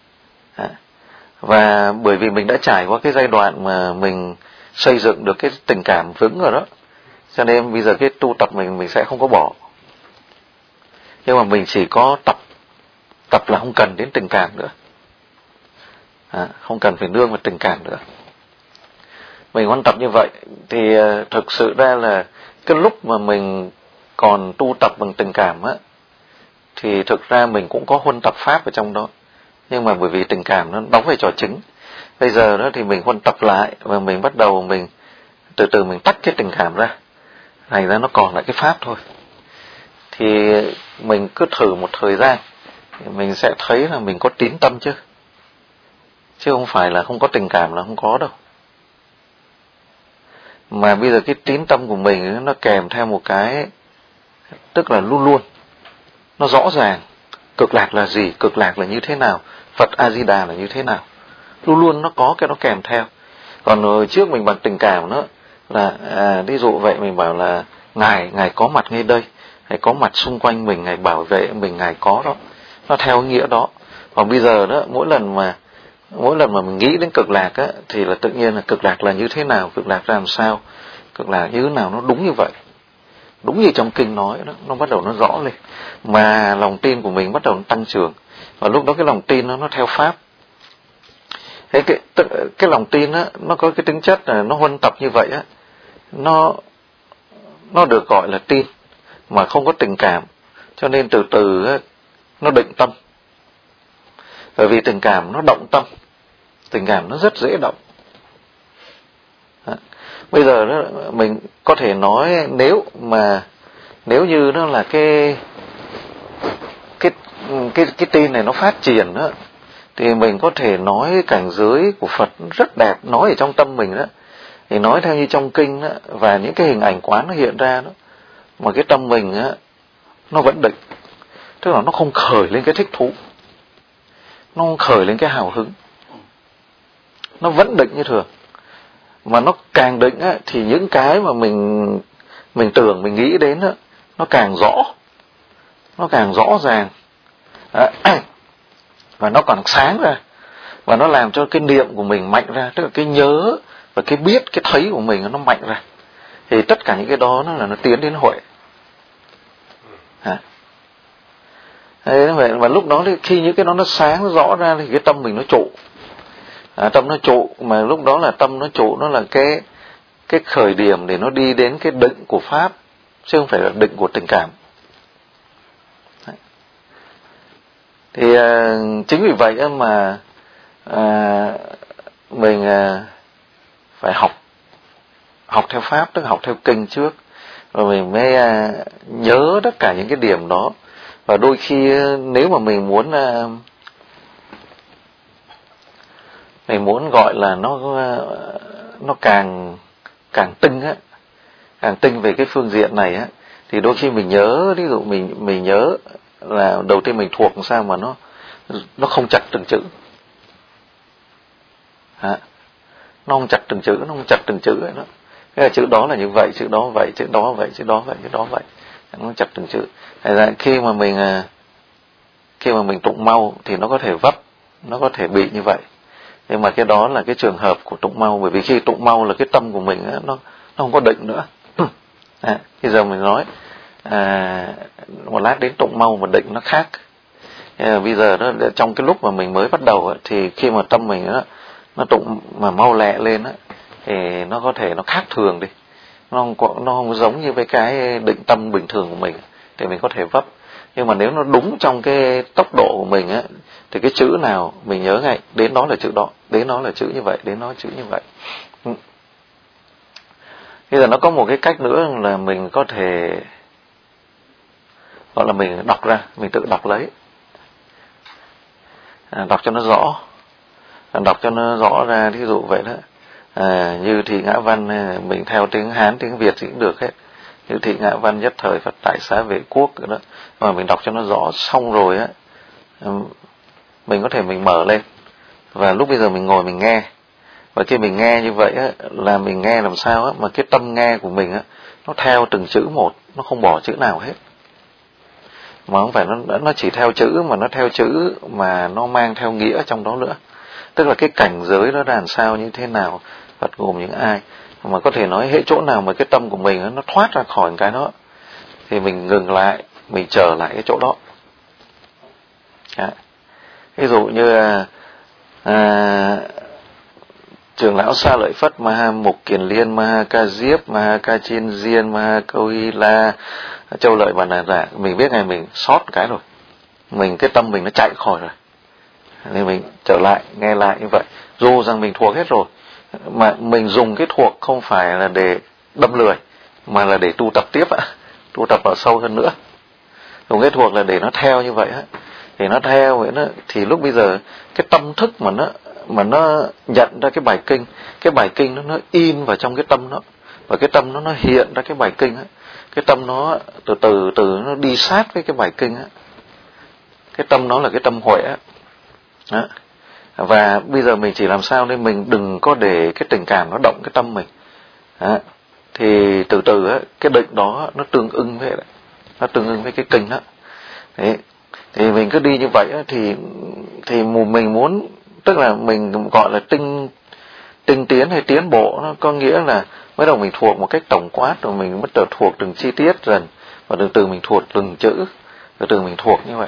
Và bởi vì mình đã trải qua cái giai đoạn mà mình xây dựng được cái tình cảm vững rồi đó, cho nên bây giờ cái tu tập mình sẽ không có bỏ. Nhưng mà mình chỉ có tập là không cần đến tình cảm nữa, không cần phải nương vào tình cảm nữa. Mình huân tập như vậy thì thực sự ra là cái lúc mà mình còn tu tập bằng tình cảm á, thì thực ra mình cũng có huân tập pháp ở trong đó, nhưng mà bởi vì tình cảm nó đóng vai trò chính. Bây giờ đó thì mình huân tập lại và mình bắt đầu mình từ từ mình tách cái tình cảm ra, thành ra nó còn lại cái pháp thôi. Thì mình cứ thử một thời gian, mình sẽ thấy là mình có tín tâm chứ không phải là không có tình cảm là không có đâu. Mà bây giờ cái tín tâm của mình nó kèm theo một cái, tức là luôn luôn nó rõ ràng cực lạc là gì, cực lạc là như thế nào, Phật A Di Đà là như thế nào, luôn luôn nó có cái nó kèm theo. Còn hồi trước mình bằng tình cảm nữa là ví dụ vậy, mình bảo là ngài có mặt ngay đây, ngài có mặt xung quanh mình, ngài bảo vệ mình, ngài có đó, nó theo nghĩa đó. Còn bây giờ đó, mỗi lần mà mình nghĩ đến cực lạc á, thì là tự nhiên là cực lạc là như thế nào, cực lạc ra làm sao, cực lạc như thế nào, nó đúng như vậy, đúng như trong kinh nói đó, nó bắt đầu nó rõ lên, mà lòng tin của mình bắt đầu nó tăng trưởng. Và lúc đó cái lòng tin nó theo pháp. Thế cái lòng tin á, nó có cái tính chất là nó huân tập như vậy á, nó được gọi là tin mà không có tình cảm, cho nên từ từ á, nó định tâm. Bởi vì tình cảm nó động tâm, tình cảm nó rất dễ động. Bây giờ đó, mình có thể nói nếu như nó là cái tin này nó phát triển đó, thì mình có thể nói cảnh giới của Phật rất đẹp, nói ở trong tâm mình đó, thì nói theo như trong kinh đó, và những cái hình ảnh quán nó hiện ra đó, mà cái tâm mình á, nó vẫn định, tức là nó không khởi lên cái thích thú, nó không khởi lên cái hào hứng, nó vẫn định như thường. Mà nó càng định á, thì những cái mà mình tưởng, mình nghĩ đến á, nó càng rõ ràng, và nó còn sáng ra, và nó làm cho cái niệm của mình mạnh ra, tức là cái nhớ và cái biết, cái thấy của mình nó mạnh ra. Thì tất cả những cái đó nó tiến đến huệ. Và lúc đó thì khi những cái đó nó sáng, nó rõ ra thì cái tâm mình nó trụ. Tâm nó trụ, mà lúc đó là tâm nó trụ, nó là cái khởi điểm để nó đi đến cái định của pháp, chứ không phải là định của tình cảm. Thì chính vì vậy mà mình phải học theo pháp, tức học theo kinh trước, rồi mình mới nhớ tất cả những cái điểm đó. Và đôi khi nếu mà mình muốn mình muốn gọi là nó càng tinh á, càng tinh về cái phương diện này á, thì đôi khi mình nhớ, ví dụ mình nhớ là đầu tiên mình thuộc làm sao mà nó không chặt từng chữ. Nó không chặt từng chữ, nó không chặt từng chữ ấy đó. Cái là chữ đó là như vậy, chữ đó vậy, chữ đó vậy, chữ đó vậy, chữ đó vậy. Nó chặt từng chữ. Thành ra khi mà mình tụng mau thì nó có thể vấp, nó có thể bị như vậy. Nhưng mà cái đó là cái trường hợp của tụng mau, bởi vì khi tụng mau là cái tâm của mình nó không có định nữa. Bây giờ mình nói một lát đến tụng mau mà định nó khác. Bây giờ đó, trong cái lúc mà mình mới bắt đầu thì khi mà tâm mình nó tụng mà mau lẹ lên thì nó có thể nó khác thường đi, nó không giống như với cái định tâm bình thường của mình, thì mình có thể vấp. Nhưng mà nếu nó đúng trong cái tốc độ của mình thì cái chữ nào mình nhớ ngay, đến đó là chữ đó, đến đó là chữ như vậy, đến đó là chữ như vậy. Bây giờ nó có một cái cách nữa là mình có thể gọi là mình đọc ra, mình tự đọc lấy, đọc cho nó rõ, đọc cho nó rõ ra. Ví dụ vậy đó, như Thị Ngã Văn mình theo tiếng Hán, tiếng Việt thì cũng được hết. Như Thị Ngã Văn nhất thời Phật tại xá Vệ Quốc đó, mà mình đọc cho nó rõ xong rồi mình có thể mình mở lên, và lúc bây giờ mình ngồi mình nghe. Và khi mình nghe như vậy là mình nghe làm sao mà cái tâm nghe của mình nó theo từng chữ một, nó không bỏ chữ nào hết. Mà không phải nó chỉ theo chữ, mà nó theo chữ mà nó mang theo nghĩa trong đó nữa. Tức là cái cảnh giới nó là làm sao, như thế nào, Phật gồm những ai. Mà có thể nói hệ chỗ nào mà cái tâm của mình nó thoát ra khỏi cái đó thì mình ngừng lại, mình trở lại cái chỗ đó. Ví dụ như Trưởng lão Sa Lợi Phất, Maha Mục Kiền Liên, Maha Ca Diếp, Maha Ca Chiên Diên, Maha Câu Hy La, Châu Lợi Bà Nà Dạ, mình biết ngày mình sót cái rồi, cái tâm mình nó chạy khỏi rồi, nên mình trở lại nghe lại như vậy. Dù rằng mình thuộc hết rồi, mà mình dùng cái thuộc không phải là để đâm lười, mà là để tu tập tiếp tu tập vào sâu hơn nữa. Dùng cái thuộc là để nó theo như vậy thì nó theo vậy đó, thì lúc bây giờ cái tâm thức mà nó nhận ra cái bài kinh nó in vào trong cái tâm nó, và cái tâm nó hiện ra cái bài kinh cái tâm nó từ từ nó đi sát với cái bài kinh cái tâm nó là cái tâm huệ đó. Và bây giờ mình chỉ làm sao nên mình đừng có để cái tình cảm nó động cái tâm mình thì từ từ cái định đó nó tương ưng với cái kinh đó. Đấy. Thì mình cứ đi như vậy thì mình muốn, tức là mình gọi là tinh tiến hay tiến bộ, nó có nghĩa là mới đầu mình thuộc một cách tổng quát, rồi mình bắt đầu thuộc từng chi tiết dần, và từ từ mình thuộc từng chữ, từ từ mình thuộc như vậy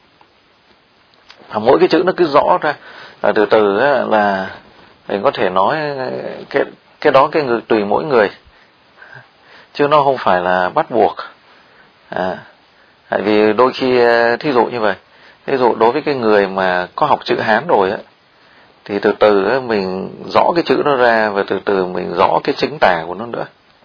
mỗi cái chữ nó cứ rõ ra, và từ từ là mình có thể nói cái đó người tùy mỗi người, chứ nó không phải là bắt buộc. Tại vì đôi khi thí dụ như vậy, ví dụ đối với cái người mà có học chữ Hán rồi thì từ từ mình rõ cái chữ nó ra, và từ từ mình rõ cái chính tả của nó nữa.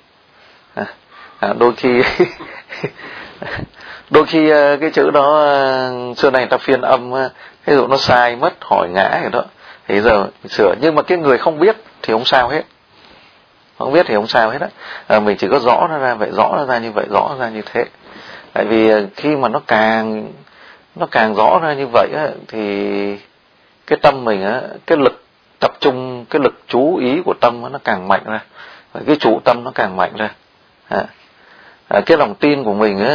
Đôi khi cái chữ đó xưa này ta phiên âm, ví dụ nó sai mất, hỏi ngã rồi đó, thì giờ mình sửa. Nhưng mà cái người không biết thì không sao hết, không biết thì không sao hết mình chỉ có rõ nó ra vậy, rõ nó ra như vậy, rõ nó ra như thế. Tại vì khi mà nó càng rõ ra như vậy thì cái tâm mình cái lực tập trung, cái lực chú ý của tâm nó càng mạnh ra, và cái trụ tâm nó càng mạnh ra. Cái lòng tin của mình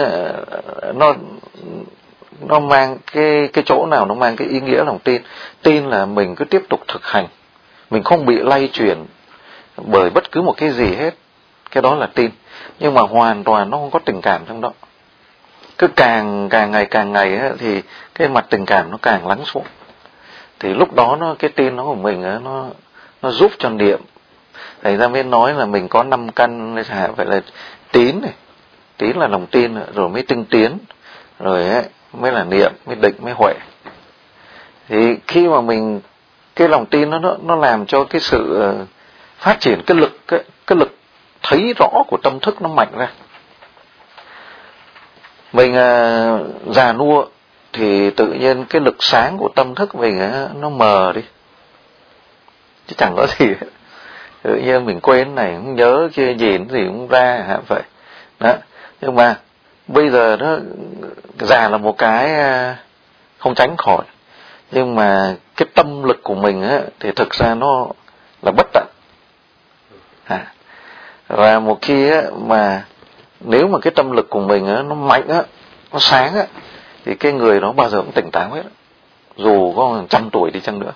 nó mang cái chỗ nào nó mang cái ý nghĩa lòng tin là mình cứ tiếp tục thực hành, mình không bị lay chuyển bởi bất cứ một cái gì hết, cái đó là tin. Nhưng mà hoàn toàn nó không có tình cảm trong đó. Cứ càng ngày thì cái mặt tình cảm nó càng lắng xuống, thì lúc đó cái tin nó của mình nó giúp cho niệm. Thầy ra mới nói là mình có 5 căn, vậy là tín này, tín là lòng tin, rồi mới tinh tiến, rồi mới là niệm, mới định, mới huệ. Thì khi mà mình cái lòng tin nó làm cho cái sự phát triển cái lực thấy rõ của tâm thức nó mạnh ra. Mình già nua thì tự nhiên cái lực sáng của tâm thức mình nó mờ đi. chứ chẳng có gì hết. Tự nhiên mình quên này không nhớ kia gì gì cũng ra hả vậy đó. Nhưng mà bây giờ nó già là một cái không tránh khỏi, nhưng mà cái tâm lực của mình á thì thực ra nó là bất tận. Và một khi á mà nếu mà cái tâm lực của mình á nó mạnh á, nó sáng á, thì cái người đó bao giờ cũng tỉnh táo hết, dù có 100 tuổi đi chăng nữa,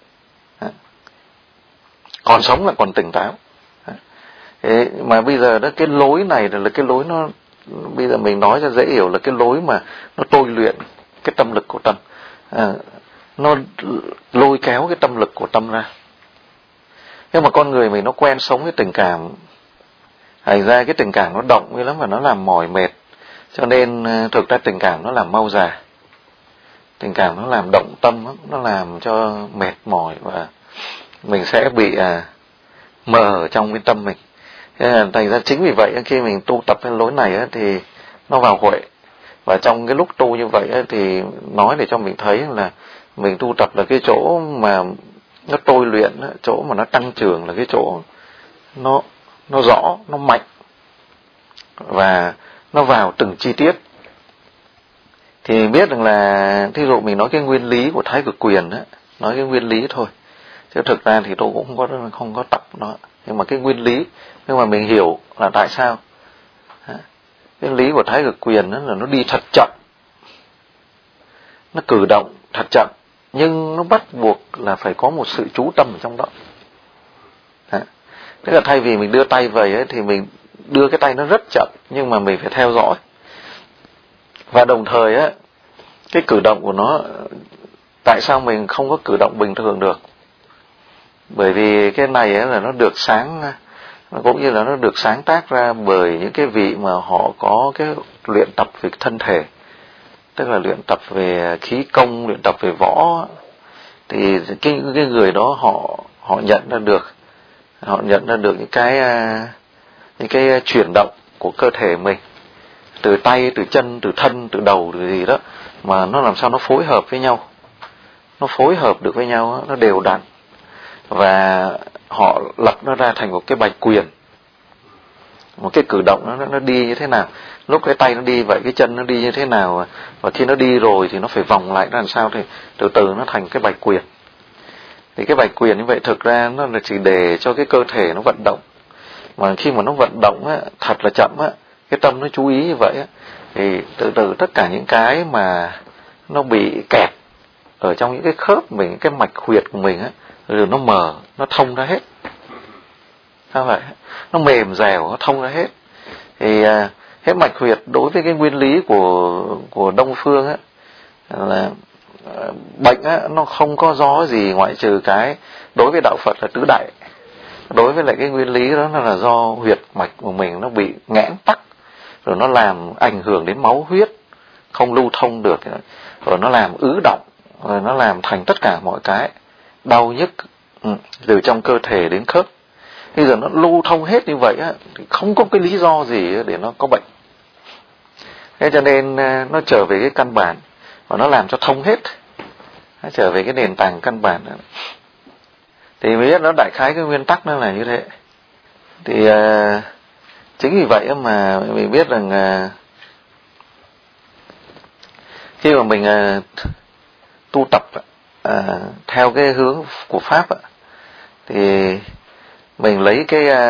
còn sống là còn tỉnh táo. Thế mà bây giờ đó, cái lối này là cái lối nó, bây giờ mình nói cho dễ hiểu là cái lối mà nó tôi luyện cái tâm lực của tâm, nó lôi kéo cái tâm lực của tâm ra. Nhưng mà con người mình nó quen sống với tình cảm, thành ra cái tình cảm nó động như lắm và nó làm mỏi mệt, cho nên thực ra tình cảm nó làm mau già, tình cảm nó làm động tâm, nó làm cho mệt mỏi và mình sẽ bị mờ trong cái tâm mình. Thành ra chính vì vậy khi mình tu tập cái lối này thì nó vào huệ, và trong cái lúc tu như vậy thì nói để cho mình thấy là mình tu tập là cái chỗ mà nó tôi luyện, chỗ mà nó tăng trưởng là cái chỗ nó rõ, nó mạnh và nó vào từng chi tiết. Thì biết rằng là thí dụ mình nói cái nguyên lý của Thái Cực Quyền á, nói cái nguyên lý thôi, chứ thực ra thì tôi cũng không có tập nó, nhưng mà cái nguyên lý, nhưng mà mình hiểu là tại sao. Nguyên lý của Thái Cực Quyền đó là nó đi thật chậm, nó cử động thật chậm, nhưng nó bắt buộc là phải có một sự chú tâm ở trong đó. Tức là thay vì mình đưa tay về ấy, thì mình đưa cái tay nó rất chậm, nhưng mà mình phải theo dõi. Và đồng thời á, cái cử động của nó, tại sao mình không có cử động bình thường được? Bởi vì cái này ấy là nó được cũng như là nó được sáng tác ra bởi những cái vị mà họ có cái luyện tập về thân thể, tức là luyện tập về khí công, luyện tập về võ. Thì cái người đó họ nhận ra được những cái chuyển động của cơ thể mình, từ tay, từ chân, từ thân, từ đầu, từ gì đó, mà nó làm sao nó phối hợp với nhau, nó phối hợp được với nhau, nó đều đặn, và họ lập nó ra thành một cái bạch quyền, một cái cử động nó đi như thế nào, lúc cái tay nó đi vậy cái chân nó đi như thế nào, và khi nó đi rồi thì nó phải vòng lại nó làm sao, thì từ từ nó thành cái bạch quyền. Thì cái bạch quyền như vậy thực ra nó là chỉ để cho cái cơ thể nó vận động, mà khi mà nó vận động á, thật là chậm á, cái tâm nó chú ý như vậy á, thì từ từ tất cả những cái mà nó bị kẹt ở trong những cái khớp mình, cái mạch huyệt của mình á, rồi nó mở, nó thông ra hết. Sao vậy? Nó mềm dẻo, nó thông ra hết. Thì hết mạch huyệt đối với cái nguyên lý của Đông phương á, là bệnh á, nó không có do gì ngoại trừ cái đối với đạo Phật là tứ đại. Đối với lại cái nguyên lý đó là do huyệt mạch của mình nó bị nghẽn tắc, rồi nó làm ảnh hưởng đến máu huyết, không lưu thông được, rồi nó làm ứ động, rồi nó làm thành tất cả mọi cái đau nhức từ trong cơ thể đến khớp. Bây giờ nó lưu thông hết như vậy á, thì không có cái lý do gì để nó có bệnh. Thế cho nên nó trở về cái căn bản và nó làm cho thông hết, nó trở về cái nền tảng căn bản đó. Thì mới biết nó đại khái cái nguyên tắc nó là như thế. Thì chính vì vậy mà mình biết rằng khi mà mình tu tập theo cái hướng của Pháp thì mình lấy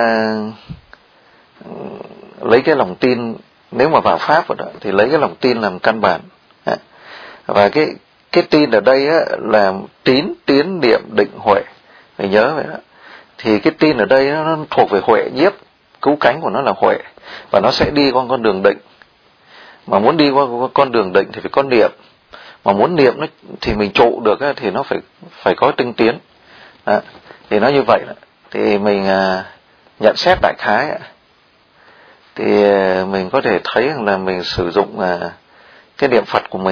cái lòng tin, nếu mà vào Pháp rồi đó, thì lấy cái lòng tin làm căn bản. Và cái tin ở đây là tín, tiến, niệm, định, huệ, mình nhớ vậy đó. Thì cái tin ở đây nó thuộc về huệ nhiếp, cứu cánh của nó là huệ, và nó sẽ đi qua con đường định. Mà muốn đi qua con đường định thì phải có niệm, mà muốn niệm nó thì mình trụ được thì nó phải có tinh tiến. Đó. Thì nó như vậy đó. Thì mình nhận xét đại khái thì mình có thể thấy rằng là mình sử dụng cái niệm Phật của mình,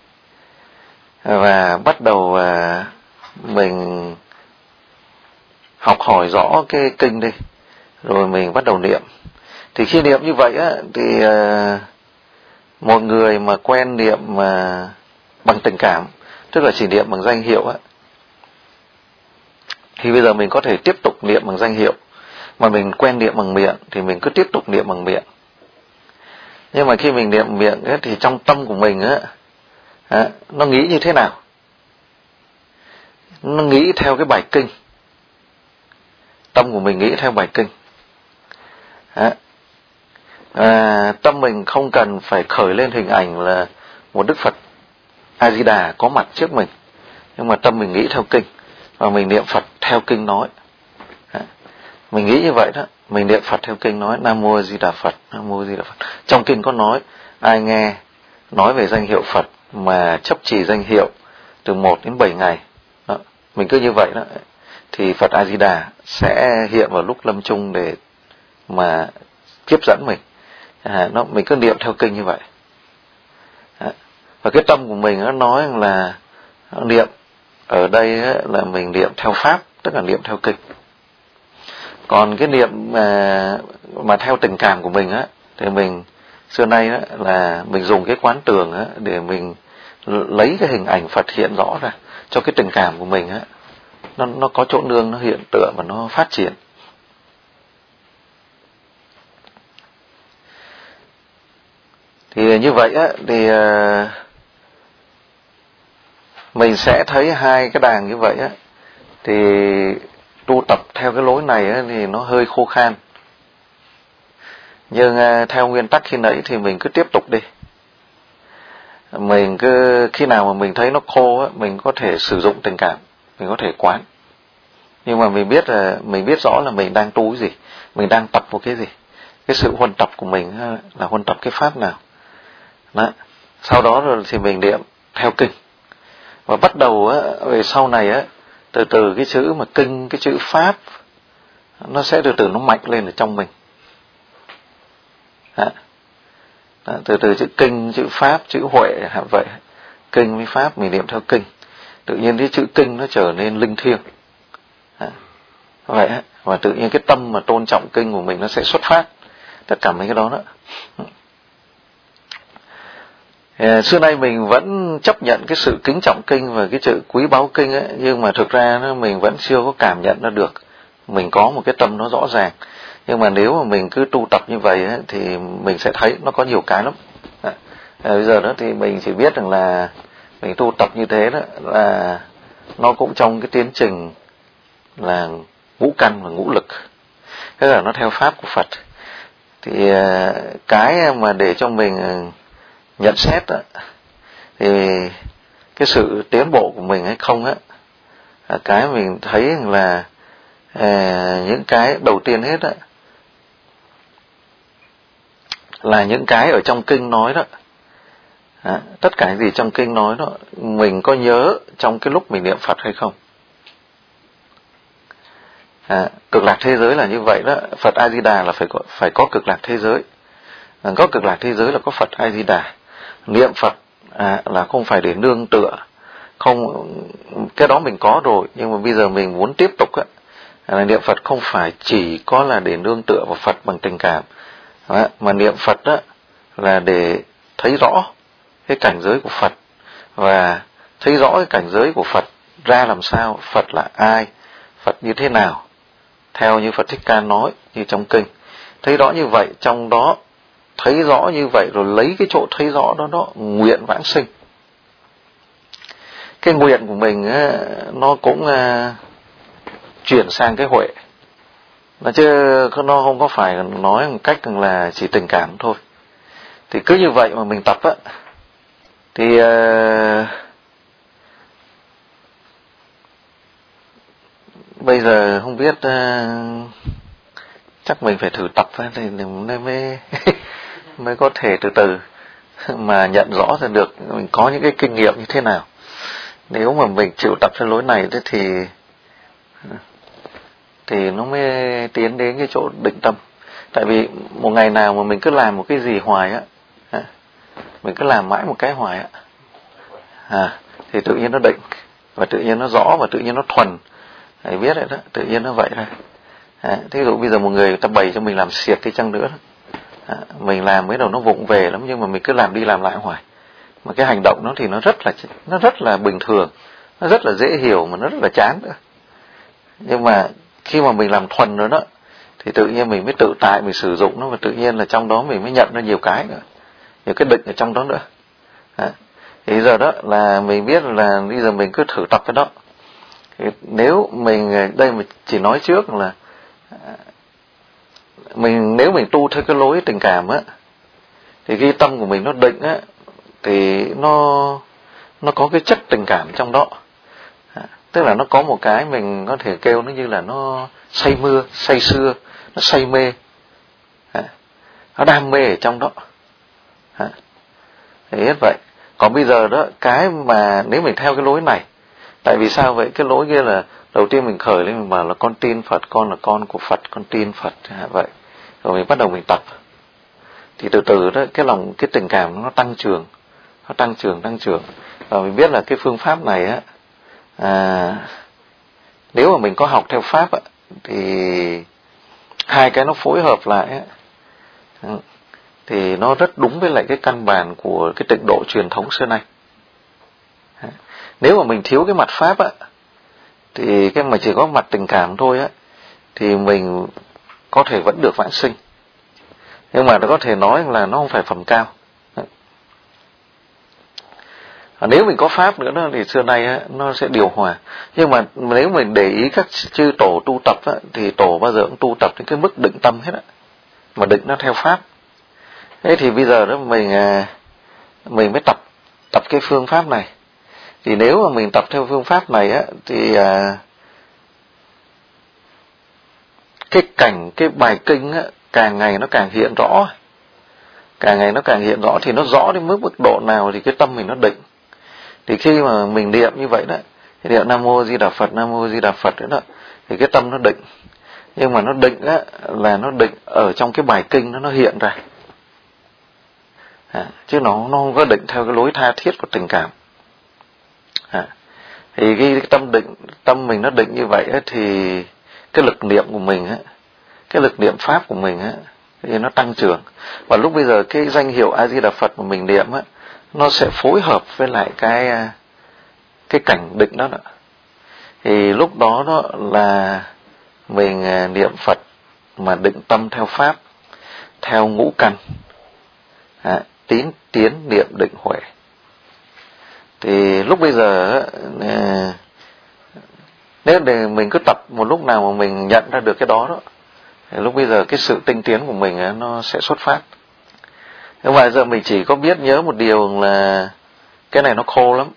và bắt đầu mình học hỏi rõ cái kinh đi, rồi mình bắt đầu niệm. Thì khi niệm như vậy thì một người mà quen niệm bằng tình cảm, tức là chỉ niệm bằng danh hiệu Thì bây giờ mình có thể tiếp tục niệm bằng danh hiệu, mà mình quen niệm bằng miệng thì mình cứ tiếp tục niệm bằng miệng. Nhưng mà khi mình niệm miệng ấy, thì trong tâm của mình á, nó nghĩ như thế nào? Nó nghĩ theo cái bài kinh. Tâm của mình nghĩ theo bài kinh. Tâm mình không cần phải khởi lên hình ảnh là một Đức Phật A Di Đà có mặt trước mình, nhưng mà tâm mình nghĩ theo kinh và mình niệm Phật theo kinh nói. Mình nghĩ như vậy đó, mình niệm Phật theo kinh nói Nam Mô A Di Đà Phật, Nam Mô A Di Đà Phật. Trong kinh có nói ai nghe nói về danh hiệu Phật mà chấp trì danh hiệu từ 1 đến 7 ngày đó, mình cứ như vậy đó, thì Phật A Di Đà sẽ hiện vào lúc lâm chung để mà tiếp dẫn mình. Mình cứ niệm theo kinh như vậy. Và cái tâm của mình nó nói là niệm ở đây là mình niệm theo pháp, tức là niệm theo kinh. Còn cái niệm mà theo tình cảm của mình thì mình xưa nay là mình dùng cái quán tưởng để mình lấy cái hình ảnh Phật hiện rõ ra cho cái tình cảm của mình nó có chỗ nương, nó hiện tựa và nó phát triển. Thì như vậy thì mình sẽ thấy hai cái đàng như vậy thì tu tập theo cái lối này thì nó hơi khô khan. Nhưng theo nguyên tắc khi nãy thì mình cứ tiếp tục đi. Mình cứ khi nào mà mình thấy nó khô mình có thể sử dụng tình cảm, mình có thể quán. Nhưng mà mình biết rõ là mình đang tu cái gì, mình đang tập một cái gì. Cái sự huân tập của mình là huân tập cái pháp nào. Đó. Sau đó rồi thì mình niệm theo kinh. Và bắt đầu về sau này từ từ cái chữ mà kinh, cái chữ pháp nó sẽ từ từ nó mạnh lên ở trong mình. Từ từ chữ kinh, chữ pháp, chữ huệ vậy. Kinh với pháp mình niệm theo kinh. Tự nhiên cái chữ kinh nó trở nên linh thiêng. Vậy và tự nhiên cái tâm mà tôn trọng kinh của mình nó sẽ xuất phát. Tất cả mấy cái đó. Xưa nay mình vẫn chấp nhận cái sự kính trọng kinh và cái sự quý báu kinh nhưng mà thực ra mình vẫn chưa có cảm nhận ra được mình có một cái tâm nó rõ ràng. Nhưng mà nếu mà mình cứ tu tập như vậy thì mình sẽ thấy nó có nhiều cái lắm. Bây giờ đó thì mình chỉ biết rằng là mình tu tập như thế đó là nó cũng trong cái tiến trình là ngũ căn và ngũ lực, tức là nó theo pháp của Phật. Thì cái mà để cho mình nhận xét thì cái sự tiến bộ của mình hay không cái mình thấy là những cái đầu tiên hết là những cái ở trong kinh nói đó. Tất cả gì trong kinh nói đó mình có nhớ trong cái lúc mình niệm Phật hay không. Cực lạc thế giới là như vậy đó. Phật A Di Đà là phải có cực lạc thế giới. Có cực lạc thế giới là có Phật A Di Đà. Niệm Phật là không phải để nương tựa, không, cái đó mình có rồi, nhưng mà bây giờ mình muốn tiếp tục là niệm Phật không phải chỉ có là để nương tựa vào Phật bằng tình cảm, mà niệm Phật là để thấy rõ cái cảnh giới của Phật và thấy rõ cái cảnh giới của Phật ra làm sao, Phật là ai, Phật như thế nào, theo như Phật Thích Ca nói như trong kinh. Thấy rõ như vậy, trong đó thấy rõ như vậy rồi lấy cái chỗ thấy rõ đó nguyện vãng sinh. Cái nguyện của mình nó cũng chuyển sang cái huệ, chứ nó không có phải nói một cách là chỉ tình cảm thôi. Thì cứ như vậy mà mình tập thì bây giờ không biết chắc mình phải thử tập thì mới có thể từ từ mà nhận rõ ra được mình có những cái kinh nghiệm như thế nào. Nếu mà mình chịu tập theo lối này thì nó mới tiến đến cái chỗ định tâm. Tại vì một ngày nào mà mình cứ làm một cái gì hoài mình cứ làm mãi một cái hoài thì tự nhiên nó định và tự nhiên nó rõ và tự nhiên nó thuần. Hãy biết đấy đó, tự nhiên nó vậy thôi. Thí dụ bây giờ một người ta bày cho mình làm xiệt cái chăng nữa mình làm mới đầu nó vụng về lắm, nhưng mà mình cứ làm đi làm lại hoài mà cái hành động nó thì nó rất là bình thường, nó rất là dễ hiểu mà nó rất là chán nữa. Nhưng mà khi mà mình làm thuần rồi đó thì tự nhiên mình mới tự tại mình sử dụng nó, và tự nhiên là trong đó mình mới nhận ra nhiều cái nữa, nhiều cái định ở trong đó nữa. Thì giờ đó là mình biết là bây giờ mình cứ thử tập cái đó. Thì nếu mình đây mình chỉ nói trước là nếu mình tu theo cái lối tình cảm á, thì cái tâm của mình nó định á, thì nó có cái chất tình cảm trong đó. Tức là nó có một cái mình có thể kêu nó như là nó say sưa, nó say mê, nó đam mê ở trong đó. Thì hết vậy. Còn bây giờ đó, cái mà nếu mình theo cái lối này, tại vì sao vậy? Cái lối kia là đầu tiên mình khởi lên mình bảo là con tin Phật, con là con của Phật, con tin Phật, vậy. Rồi mình bắt đầu mình tập. Thì từ từ đó, cái tình cảm nó tăng trưởng. Và mình biết là cái phương pháp này á, nếu mà mình có học theo pháp á, thì hai cái nó phối hợp lại á, thì nó rất đúng với lại cái căn bản của cái tịnh độ truyền thống xưa nay. Nếu mà mình thiếu cái mặt pháp á, thì cái mà chỉ có mặt tình cảm thôi á, thì mình có thể vẫn được vãng sinh, nhưng mà nó có thể nói là nó không phải phẩm cao. Nếu mình có pháp nữa đó, thì xưa nay á, nó sẽ điều hòa. Nhưng mà nếu mình để ý các chư tổ tu tập á, thì tổ bao giờ cũng tu tập đến cái mức định tâm hết á, mà định nó theo pháp. Thế thì bây giờ đó mình mới tập cái phương pháp này. Thì nếu mà mình tập theo phương pháp này á, thì cái bài kinh á, càng ngày nó càng hiện rõ. Thì nó rõ đến mức độ nào thì cái tâm mình nó định. Thì khi mà mình niệm như vậy đó, thì niệm Nam Mô Di Đà Phật, Nam Mô Di Đà Phật đó, thì cái tâm nó định. Nhưng mà nó định á, là nó định ở trong cái bài kinh nó hiện ra. Chứ nó không có định theo cái lối tha thiết của tình cảm. Thì cái tâm mình nó định như vậy á, thì cái lực niệm của mình á, cái lực niệm pháp của mình á, thì nó tăng trưởng. Và lúc bây giờ cái danh hiệu A Di Đà Phật mà mình niệm á, nó sẽ phối hợp với lại cái cảnh định đó. Thì lúc đó là mình niệm Phật mà định tâm theo pháp, theo ngũ căn, tín tiến niệm định huệ. Thì lúc bây giờ nếu để mình cứ tập một lúc nào mà mình nhận ra được cái đó thì lúc bây giờ cái sự tinh tiến của mình nó sẽ xuất phát. Nhưng mà giờ mình chỉ có biết nhớ một điều là cái này nó khô lắm.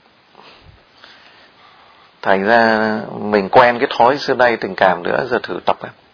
Thành ra mình quen cái thói xưa nay tình cảm nữa, giờ thử tập em.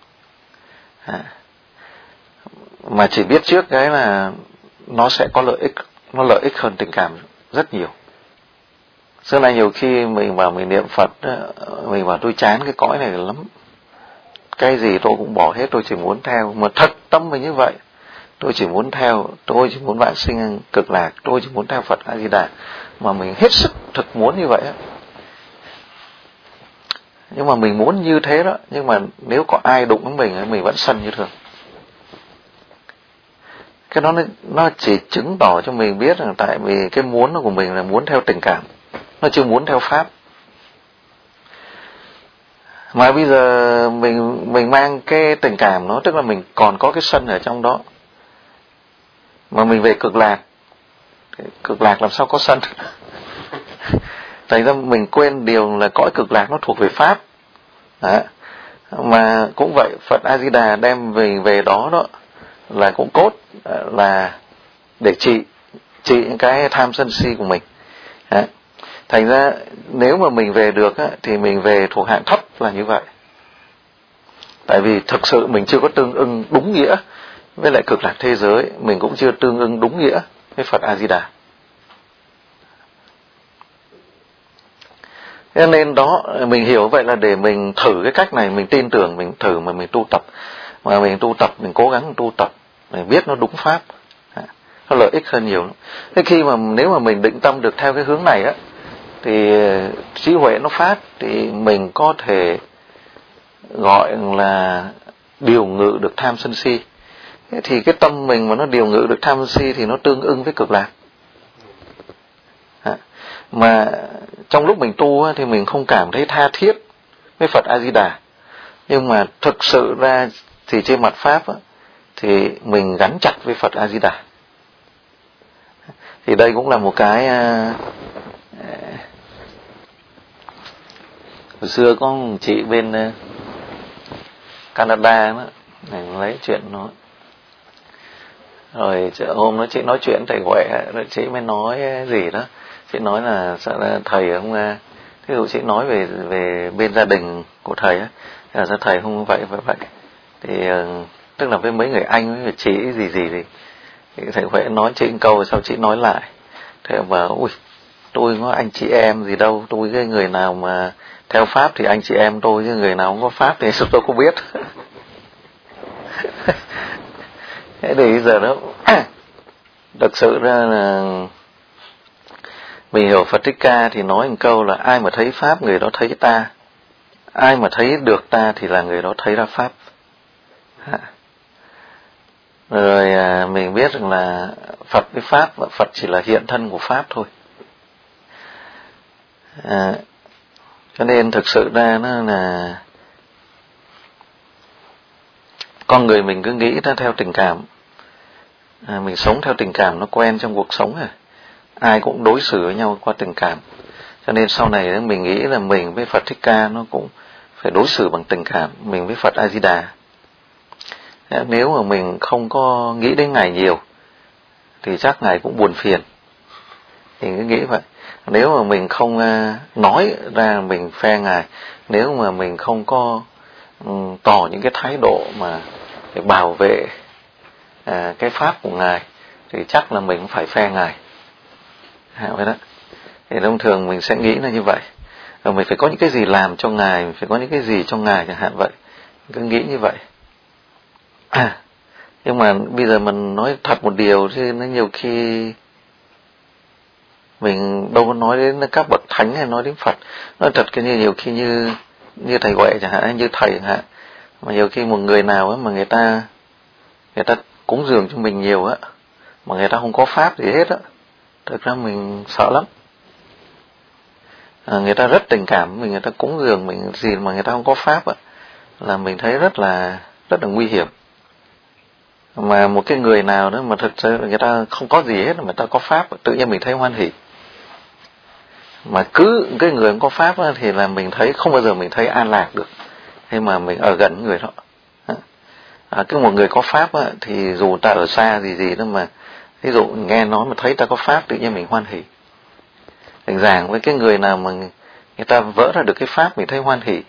Mà chỉ biết trước cái là nó sẽ có lợi ích, nó lợi ích hơn tình cảm rất nhiều. Xưa nay nhiều khi mình bảo mình niệm Phật, mình bảo tôi chán cái cõi này lắm. Cái gì tôi cũng bỏ hết, tôi chỉ muốn theo. Mà thật tâm mình như vậy. Tôi chỉ muốn theo, tôi chỉ muốn vãng sinh cực lạc, tôi chỉ muốn theo Phật A Di Đà. Mà mình hết sức thực muốn như vậy á. Nhưng mà mình muốn như thế đó, nhưng mà nếu có ai đụng với mình vẫn sân như thường. Cái đó nó chỉ chứng tỏ cho mình biết rằng tại vì cái muốn của mình là muốn theo tình cảm, nó chưa muốn theo pháp. Mà bây giờ mình mang cái tình cảm nó, tức là mình còn có cái sân ở trong đó. Mà mình về cực lạc làm sao có sân? Thành ra mình quên điều là cõi cực lạc nó thuộc về pháp. Mà cũng vậy, Phật A Di Đà đem về đó là cũng cốt là để trị những cái tham sân si của mình. Thành ra nếu mà mình về được thì mình về thuộc hạng thấp là như vậy. Tại vì thực sự mình chưa có tương ưng đúng nghĩa với lại cực lạc thế giới, mình cũng chưa tương ưng đúng nghĩa với Phật A Di Đà. Thế nên đó, mình hiểu vậy là để mình thử cái cách này, mình tin tưởng, mình thử mà mình tu tập. Mà mình tu tập, mình cố gắng tu tập, mình biết nó đúng pháp, nó lợi ích hơn nhiều. Thế khi mà nếu mà mình định tâm được theo cái hướng này á, thì trí huệ nó phát, thì mình có thể gọi là điều ngự được tham sân si. Thế thì cái tâm mình mà nó điều ngự được tham sân si thì nó tương ưng với cực lạc. Mà trong lúc mình tu thì mình không cảm thấy tha thiết với Phật A Di Đà. Nhưng mà thực sự ra thì trên mặt pháp á, thì mình gắn chặt với Phật A Di Đà. Thì đây cũng là một cái hồi xưa có một chị bên Canada đó, mình lấy chuyện nói. Rồi hôm đó chị nói chuyện thầy Huệ, rồi chị mới nói gì đó. Chị nói là sợ là thầy không, ví dụ chị nói về bên gia đình của thầy á, là sao thầy không vậy. Thì tức là với mấy người anh với chị gì thì thầy Huệ nói chị một câu, sau chị nói lại. Thầy bảo ui, tôi có anh chị em gì đâu, tôi cái người nào mà theo pháp thì anh chị em tôi, chứ người nào không có pháp thì tôi không biết. Thế thì giờ đó thực sự ra là mình hiểu Phật Thích Ca thì nói một câu là ai mà thấy pháp người đó thấy ta, ai mà thấy được ta thì là người đó thấy ra pháp. Rồi mình biết rằng là Phật với pháp, Phật chỉ là hiện thân của pháp thôi. Cho nên thực sự ra nó là con người mình cứ nghĩ ra theo tình cảm, mình sống theo tình cảm, nó quen trong cuộc sống rồi, ai cũng đối xử với nhau qua tình cảm. Cho nên sau này mình nghĩ là mình với Phật Thích Ca nó cũng phải đối xử bằng tình cảm, mình với Phật A Di Đà. Nếu mà mình không có nghĩ đến Ngài nhiều thì chắc Ngài cũng buồn phiền. Mình cứ nghĩ vậy. Nếu mà mình không nói ra mình phe Ngài, nếu mà mình không có tỏ những cái thái độ mà để bảo vệ cái pháp của Ngài thì chắc là mình phải phe Ngài. Vậy đó. Thì thông thường mình sẽ nghĩ là như vậy. Rồi mình phải có những cái gì làm cho Ngài, mình phải có những cái gì cho Ngài chẳng hạn vậy. Mình cứ nghĩ như vậy. Nhưng mà bây giờ mình nói thật một điều chứ nó nhiều khi mình đâu có nói đến các bậc thánh hay nói đến Phật. Nói thật cái nhiều khi như thầy Huệ chẳng hạn, như thầy chẳng hạn, mà nhiều khi một người nào ấy mà người ta cúng dường cho mình nhiều á, mà người ta không có pháp gì hết á, thực ra mình sợ lắm. Người ta rất tình cảm mình, người ta cúng dường mình gì mà người ta không có pháp á, là mình thấy rất là nguy hiểm. Mà một cái người nào đó mà thực sự người ta không có gì hết, mà người ta có pháp, tự nhiên mình thấy hoan hỉ. Mà cứ cái người không có pháp á, thì là mình thấy không bao giờ mình thấy an lạc được. Thế mà mình ở gần người đó. Cứ một người có pháp á, thì dù ta ở xa gì đó mà ví dụ nghe nói mà thấy ta có pháp, tự nhiên mình hoan hỉ. Mình giảng với cái người nào mà người ta vỡ ra được cái pháp, mình thấy hoan hỉ.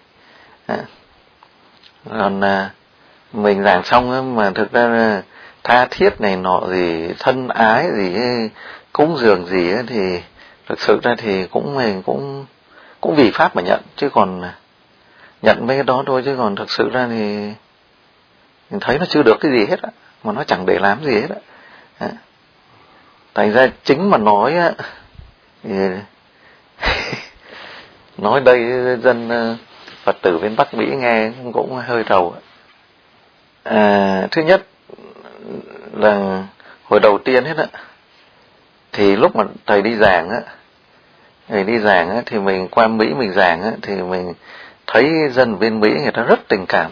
Còn mình giảng xong á, mà thực ra là tha thiết này nọ gì, thân ái gì, cúng dường gì á, thì thực sự ra thì mình cũng vì pháp mà nhận, chứ còn nhận mấy cái đó thôi, chứ còn thực sự ra thì mình thấy nó chưa được cái gì hết á, mà nó chẳng để làm gì hết á. Thành ra chính mà nói á, nói đây dân Phật tử bên Bắc Mỹ nghe cũng hơi rầu. Thứ nhất là hồi đầu tiên hết á, thì lúc mà thầy đi giảng á, thì mình qua Mỹ mình giảng á, thì mình thấy dân bên Mỹ người ta rất tình cảm.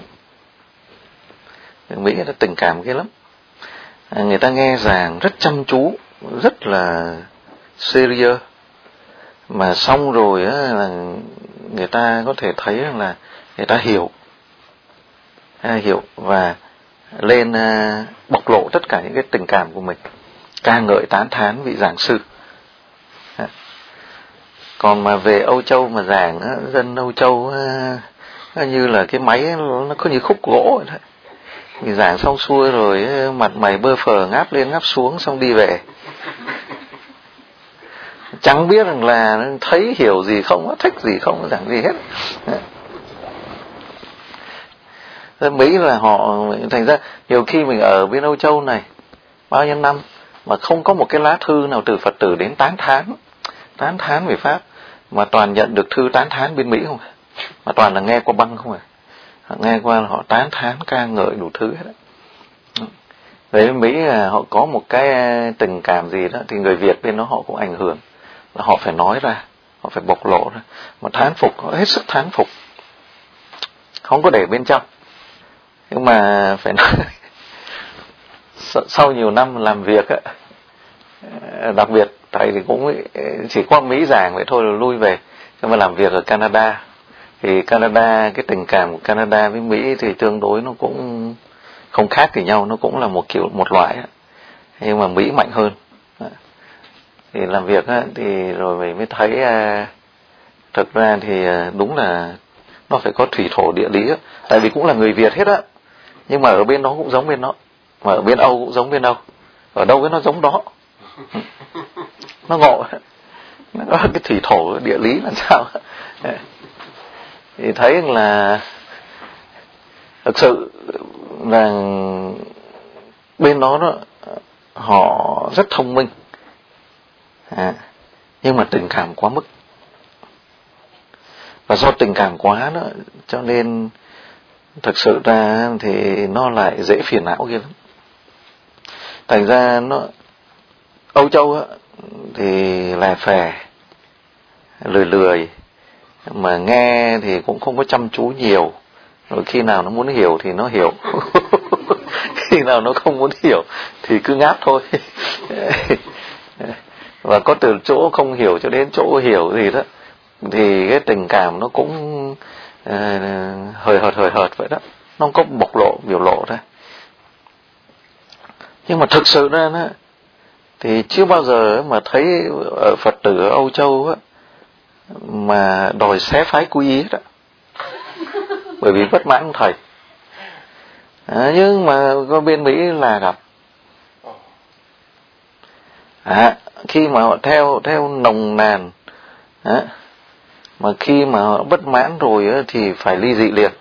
Mỹ người ta tình cảm ghê lắm. Người ta nghe giảng rất chăm chú, rất là serious. Mà xong rồi á, là người ta có thể thấy là người ta hiểu và lên bộc lộ tất cả những cái tình cảm của mình, ca ngợi tán thán vị giảng sư. Còn mà về Âu Châu mà giảng á, dân Âu Châu như là cái máy nó có như khúc gỗ vậy. Mình giảng xong xuôi rồi mặt mày bơ phờ, ngáp lên ngáp xuống xong đi về, chẳng biết rằng là thấy hiểu gì không, thích gì không, giảng gì hết. Mỹ là họ, thành ra nhiều khi mình ở bên Âu Châu này bao nhiêu năm mà không có một cái lá thư nào từ Phật tử đến tán thán về pháp, mà toàn nhận được thư tán thán bên Mỹ không, mà toàn là nghe qua băng không. Nghe qua là họ tán thán ca ngợi đủ thứ hết. Với Mỹ là họ có một cái tình cảm gì đó, thì người Việt bên đó họ cũng ảnh hưởng, là họ phải nói ra, họ phải bộc lộ ra, mà thán phục, họ hết sức thán phục. không có để bên trong. Nhưng mà phải nói sau nhiều năm làm việc á, đặc biệt thầy thì cũng chỉ qua Mỹ giảng vậy thôi rồi lui về, nhưng mà làm việc ở Canada thì Canada, cái tình cảm của Canada với Mỹ thì tương đối nó cũng không khác gì nhau, nó cũng là một loại á, nhưng mà Mỹ mạnh hơn. Thì làm việc á, thì rồi mình mới thấy thực ra thì đúng là nó phải có thủy thổ địa lý á, tại vì cũng là người Việt hết á, nhưng mà ở bên đó cũng giống bên đó, mà ở bên Âu cũng giống bên Âu, ở đâu cái nó giống đó. Nó ngộ, nó có cái thủy thổ địa lý làm sao. Thì thấy là thực sự là bên đó họ rất thông minh, nhưng mà tình cảm quá mức, và do tình cảm quá đó cho nên thực sự ra thì nó lại dễ phiền não kia lắm. Thành ra Âu Châu á, thì lè phè, lười, mà nghe thì cũng không có chăm chú nhiều, rồi khi nào nó muốn hiểu thì nó hiểu, khi nào nó không muốn hiểu thì cứ ngáp thôi. Và có từ chỗ không hiểu cho đến chỗ hiểu gì đó, thì cái tình cảm nó cũng hời hợt vậy đó, nó không có bộc lộ, biểu lộ ra. Nhưng mà thực sự ra đó, thì chưa bao giờ mà thấy ở Phật tử ở Âu Châu á, mà đòi xé phái quy y đó, bởi vì bất mãn thầy. Nhưng mà có bên Mỹ là gặp. Khi mà họ theo nồng nàn, mà khi mà họ bất mãn rồi thì phải ly dị liền.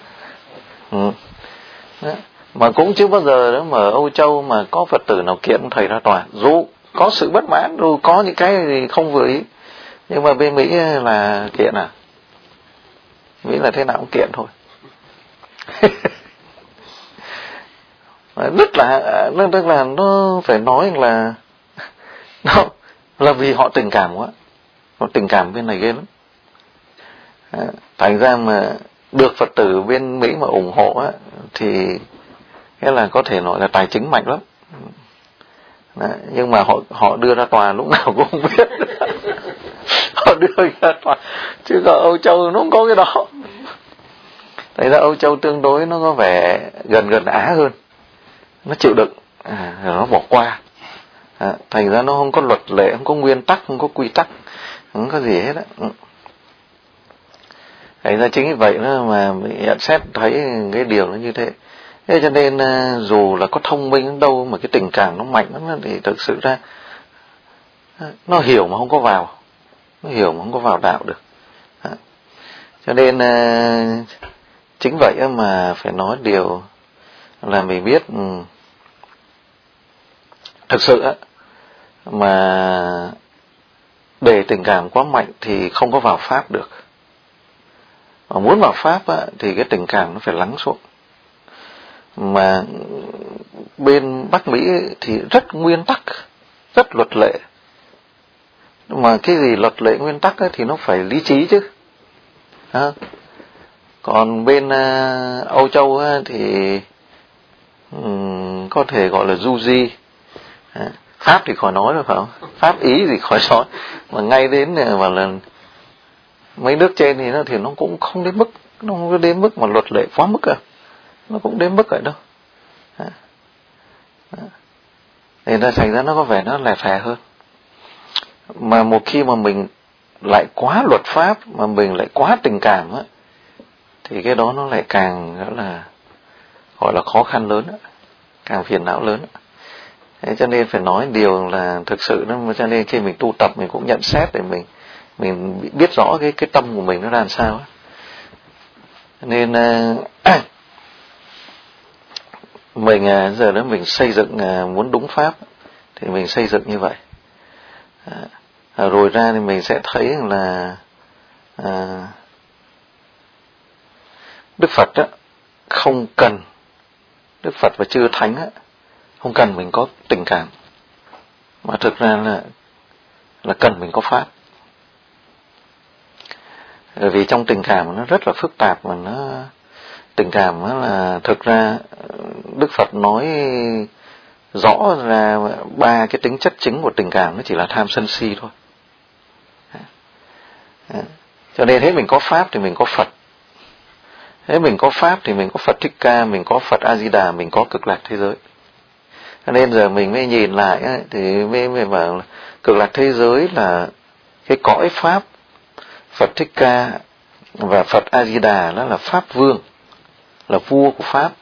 Mà cũng chưa bao giờ đó mà ở Âu Châu mà có Phật tử nào kiện thầy ra tòa, dù có sự bất mãn, dù có những cái gì không vừa ý, nhưng mà bên Mỹ là kiện Mỹ là thế nào cũng kiện thôi. Tức là nó phải nói là nó là vì họ tình cảm quá, họ tình cảm bên này ghê lắm. Thành ra mà được Phật tử bên Mỹ mà ủng hộ á, thì nghĩa là có thể nói là tài chính mạnh lắm. Nhưng mà họ đưa ra tòa lúc nào cũng không biết. Họ đưa ra tòa, chứ còn Âu Châu nó không có cái đó. Thành ra Âu Châu tương đối nó có vẻ gần Á hơn, nó chịu đựng, nó bỏ qua. Thành ra nó không có luật lệ, không có nguyên tắc, không có quy tắc, không có gì hết á. Thành ra chính vì vậy đó mà mình nhận xét thấy cái điều nó như thế. Thế cho nên dù là có thông minh đến đâu mà cái tình cảm nó mạnh lắm thì thực sự ra nó hiểu mà không có vào, nó hiểu mà không có vào đạo được. Cho nên chính vậy mà phải nói điều là mình biết thực sự mà để tình cảm quá mạnh thì không có vào Pháp được. Mà muốn vào Pháp thì cái tình cảm nó phải lắng xuống. Mà bên Bắc Mỹ thì rất nguyên tắc, rất luật lệ. Mà cái gì luật lệ nguyên tắc thì nó phải lý trí chứ. Còn bên Âu Châu thì có thể gọi là du di. Pháp thì khỏi nói rồi phải không? Pháp Ý thì khỏi nói. Mà ngay đến mà là mấy nước trên thì nó cũng không đến mức, nó không có đến mức mà luật lệ quá mức nó cũng đến mức vậy đâu. Thì thành ra nó có vẻ nó lè phè hơn. Mà một khi mà mình lại quá luật pháp, mà mình lại quá tình cảm thì cái đó nó lại càng là gọi là khó khăn lớn, càng phiền não lớn. Thế cho nên phải nói điều là thực sự đó, cho nên khi mình tu tập mình cũng nhận xét để mình biết rõ cái tâm của mình nó ra làm sao. Nên mình giờ đó mình xây dựng muốn đúng pháp thì mình xây dựng như vậy. Rồi ra thì mình sẽ thấy là Đức Phật không cần, Đức Phật và chư Thánh không cần mình có tình cảm, mà thực ra là cần mình có pháp. Bởi vì trong tình cảm nó rất là phức tạp, mà tình cảm đó là thực ra Đức Phật nói rõ ra 3 cái tính chất chính của tình cảm, nó chỉ là tham sân si thôi. Cho nên thế mình có Pháp thì mình có Phật. Thế mình có Pháp thì mình có Phật Thích Ca, mình có Phật A Di Đà, mình có Cực Lạc thế giới. Cho nên giờ mình mới nhìn lại ấy, thì mới bảo là Cực Lạc thế giới là cái cõi Pháp, Phật Thích Ca và Phật A Di Đà đó là Pháp Vương, là vua của Pháp.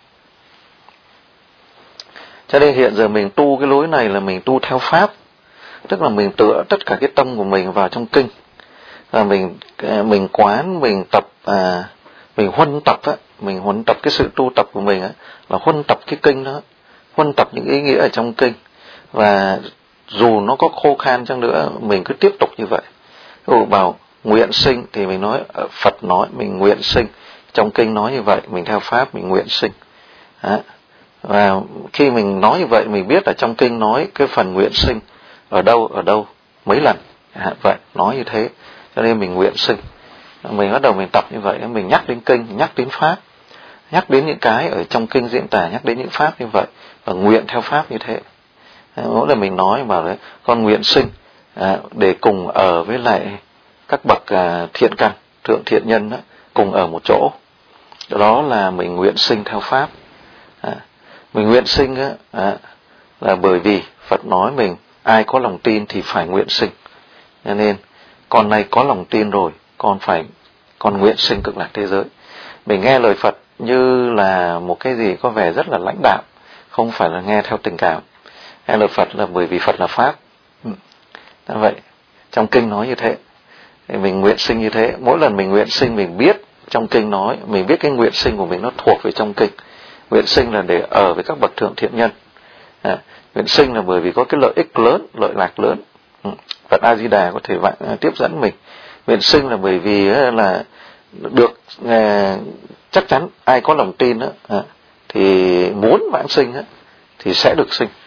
Cho nên hiện giờ mình tu cái lối này là mình tu theo Pháp, tức là mình tựa tất cả cái tâm của mình vào trong kinh, và mình quán, mình tập, mình huân tập á, mình huân tập cái sự tu tập của mình á, là huân tập cái kinh đó, huân tập những ý nghĩa ở trong kinh, và dù nó có khô khan chăng nữa mình cứ tiếp tục như vậy. Ví dụ bảo nguyện sinh thì mình nói, Phật nói mình nguyện sinh, trong kinh nói như vậy, mình theo Pháp mình nguyện sinh. Đó. Và khi mình nói như vậy mình biết là trong kinh nói cái phần nguyện sinh ở đâu mấy lần, vậy nói như thế, cho nên mình nguyện sinh. Mình bắt đầu mình tập như vậy, mình nhắc đến kinh, nhắc đến Pháp, nhắc đến những cái ở trong kinh diễn tả, nhắc đến những Pháp như vậy, và nguyện theo Pháp như thế. Mỗi lần mình nói bảo đấy, con nguyện sinh để cùng ở với lại các bậc thiện căn, thượng thiện nhân đó, cùng ở một chỗ. Đó là mình nguyện sinh theo Pháp. Mình nguyện sinh là bởi vì Phật nói mình ai có lòng tin thì phải nguyện sinh. Cho nên con này có lòng tin rồi, con nguyện sinh Cực Lạc thế giới. Mình nghe lời Phật như là một cái gì có vẻ rất là lãnh đạm, không phải là nghe theo tình cảm. Nghe lời Phật là bởi vì Phật là Pháp. Như vậy trong kinh nói như thế, thì mình nguyện sinh như thế. Mỗi lần mình nguyện sinh mình biết trong kinh nói, mình biết cái nguyện sinh của mình nó thuộc về trong kinh. Nguyện sinh là để ở với các bậc thượng thiện nhân. Nguyện sinh là bởi vì có cái lợi ích lớn, lợi lạc lớn. Phật A Di Đà có thể tiếp dẫn mình. Nguyện sinh là bởi vì là được chắc chắn ai có lòng tin thì muốn vãng sinh thì sẽ được sinh.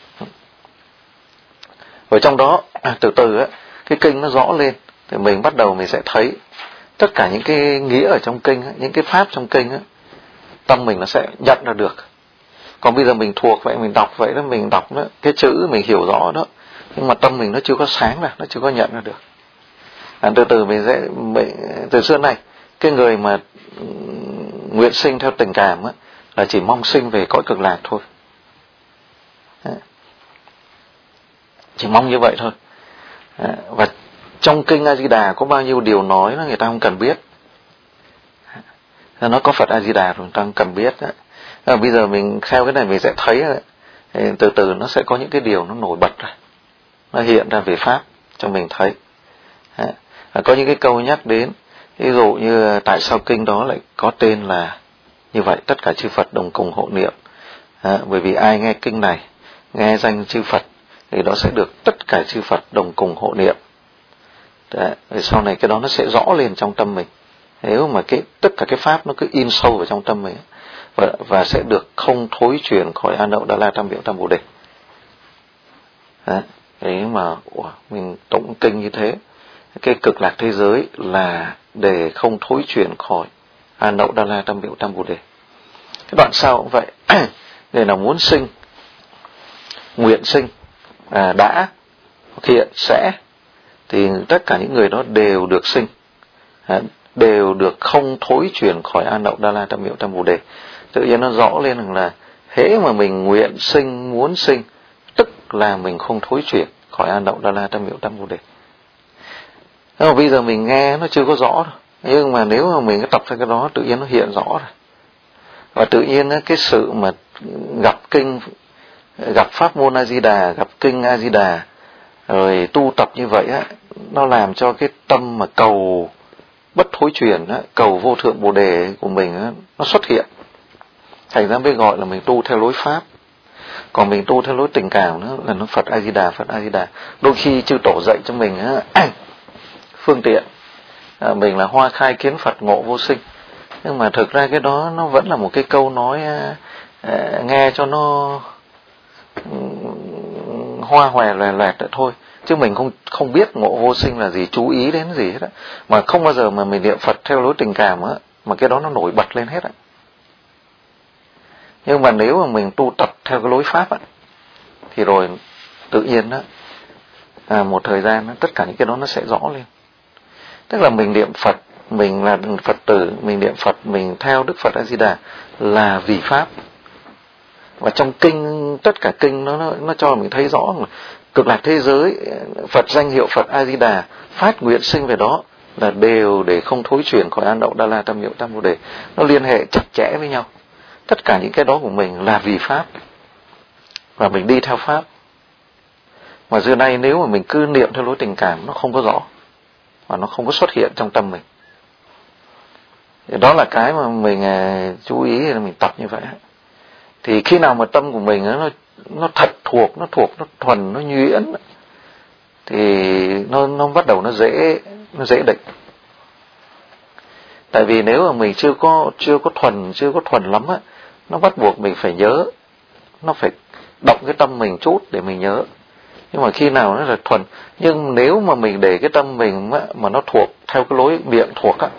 Ở trong đó từ từ cái kinh nó rõ lên, thì mình bắt đầu mình sẽ thấy tất cả những cái nghĩa ở trong kinh, những cái pháp trong kinh, tâm mình nó sẽ nhận ra được. Còn bây giờ mình thuộc vậy, mình đọc vậy đó, mình đọc đó, cái chữ mình hiểu rõ đó, nhưng mà tâm mình nó chưa có sáng ra, nó chưa có nhận ra được. Từ từ mình sẽ, từ xưa này cái người mà nguyện sinh theo tình cảm là chỉ mong sinh về cõi Cực Lạc thôi, chỉ mong như vậy thôi. Và trong kinh A Di Đà có bao nhiêu điều nói đó người ta không cần biết. Nó có Phật A Di Đà rồi, người ta không cần biết. Bây giờ mình theo cái này mình sẽ thấy từ từ nó sẽ có những cái điều nó nổi bật ra, nó hiện ra về Pháp cho mình thấy. Có những cái câu nhắc đến, ví dụ như tại sao kinh đó lại có tên là như vậy, tất cả chư Phật đồng cùng hộ niệm. Bởi vì ai nghe kinh này, nghe danh chư Phật thì đó sẽ được tất cả chư Phật đồng cùng hộ niệm. Rồi sau này cái đó nó sẽ rõ lên trong tâm mình. Nếu mà tất cả cái pháp nó cứ in sâu vào trong tâm mình, và sẽ được không thối chuyển khỏi A Nậu Đa La Tam Biểu Tam Bồ Đề. Đấy mà mình tụng kinh như thế, cái Cực Lạc thế giới là để không thối chuyển khỏi A Nậu Đa La Tam Biểu Tam Bồ Đề. Cái đoạn sau cũng vậy. Người nào muốn sinh, nguyện sinh, đã, hiện, sẽ, thì tất cả những người đó đều được sinh, đều được không thối chuyển khỏi A Nậu Đa La Tam Biểu Tam Bồ Đề. Tự nhiên nó rõ lên rằng là hễ mà mình nguyện sinh, muốn sinh, tức là mình không thối chuyển khỏi A Nậu Đa La Tam Biểu Tam Bồ Đề. Nhưng mà bây giờ mình nghe nó chưa có rõ đâu. Nhưng mà nếu mà mình tập ra cái đó, tự nhiên nó hiện rõ rồi. Và tự nhiên cái sự mà gặp kinh, gặp pháp môn A Di Đà, gặp kinh A Di Đà, rồi tu tập như vậy nó làm cho cái tâm mà cầu bất thối chuyển, cầu vô thượng Bồ Đề của mình nó xuất hiện. Thành ra mới gọi là mình tu theo lối pháp. Còn mình tu theo lối tình cảm nữa là nó Phật A Di Đà, Phật A Di Đà. Đôi khi chư tổ dạy cho mình phương tiện, mình là hoa khai kiến Phật ngộ vô sinh. Nhưng mà thực ra cái đó nó vẫn là một cái câu nói nghe cho nó hoa hòe loè loẹt thôi, chứ mình không biết ngộ vô sinh là gì, chú ý đến gì hết á. Mà không bao giờ mà mình niệm Phật theo lối tình cảm mà cái đó nó nổi bật lên hết á. Nhưng mà nếu mà mình tu tập theo cái lối pháp á, thì rồi tự nhiên đó, một thời gian đó, tất cả những cái đó nó sẽ rõ lên. Tức là mình niệm Phật, mình là Phật tử, mình niệm Phật, mình theo Đức Phật A Di Đà là vì pháp. Và trong kinh, tất cả kinh nó cho mình thấy rõ là cực lạc thế giới, Phật danh hiệu Phật A Di Đà phát nguyện sinh về đó là đều để không thối chuyển khỏi An Đậu Đa La Tam Miệu Tam Bồ Đề. Nó liên hệ chặt chẽ với nhau. Tất cả những cái đó của mình là vì pháp, và mình đi theo pháp. Mà giờ này nếu mà mình cứ niệm theo lối tình cảm, nó không có rõ, và nó không có xuất hiện trong tâm mình. Thì đó là cái mà mình chú ý là mình tập như vậy. Thì khi nào mà tâm của mình nó thật thuộc, nó thuần, nó nhuyễn, thì nó bắt đầu nó dễ định. Tại vì nếu mà mình chưa có thuần lắm á, nó bắt buộc mình phải nhớ, nó phải động cái tâm mình chút để mình nhớ. Nhưng mà khi nào nó là thuần, nhưng nếu mà mình để cái tâm mình á, mà nó thuộc theo cái lối miệng thuộc á,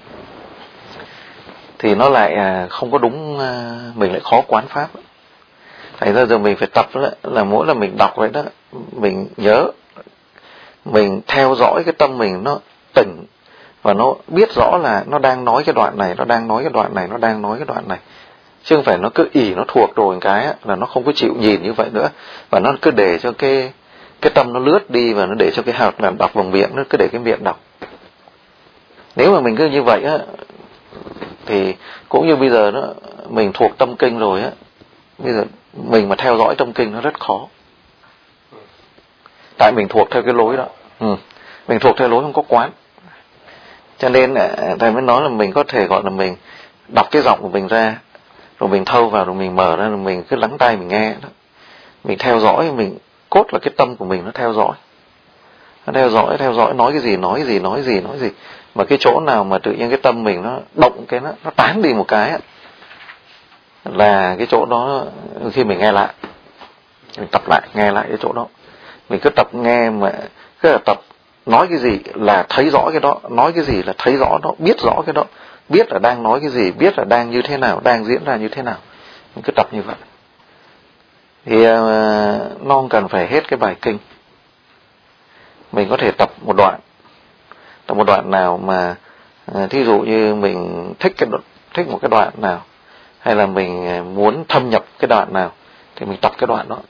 thì nó lại không có đúng, mình lại khó quán pháp. Thành ra giờ mình phải tập đó, là mỗi lần mình đọc vậy đó, mình nhớ, mình theo dõi cái tâm mình nó tỉnh, và nó biết rõ là nó đang nói cái đoạn này, nó đang nói cái đoạn này, nó đang nói cái đoạn này. Chứ không phải nó cứ nó thuộc rồi cái á, là nó không có chịu nhìn như vậy nữa, và nó cứ để cho cái tâm nó lướt đi, và nó để cho cái hạt làm đọc bằng miệng, nó cứ để cái miệng đọc. Nếu mà mình cứ như vậy á, thì cũng như bây giờ đó, mình thuộc tâm kinh rồi á, bây giờ mình mà theo dõi tâm kinh nó rất khó. Tại mình thuộc theo cái lối đó. Mình thuộc theo lối không có quán. Cho nên thầy mới nói là mình có thể gọi là mình đọc cái giọng của mình ra, rồi mình thâu vào, rồi mình mở ra, rồi mình cứ lắng tai mình nghe đó. Mình theo dõi, mình cốt là cái tâm của mình nó theo dõi. Nó theo dõi nói cái gì. Mà cái chỗ nào mà tự nhiên cái tâm mình nó động cái nó tán đi một cái á, là cái chỗ đó khi mình nghe lại, mình tập lại nghe lại cái chỗ đó. Mình cứ tập nghe, mà cứ là tập nói cái gì là thấy rõ cái đó, nói cái gì là thấy rõ đó, biết rõ cái đó, biết là đang nói cái gì, biết là đang như thế nào, đang diễn ra như thế nào. Mình cứ tập như vậy. Thì nó không cần phải hết cái bài kinh. Mình có thể tập một đoạn nào mà thí dụ như mình thích một cái đoạn nào, hay là mình muốn thâm nhập cái đoạn nào, thì mình tập cái đoạn đó.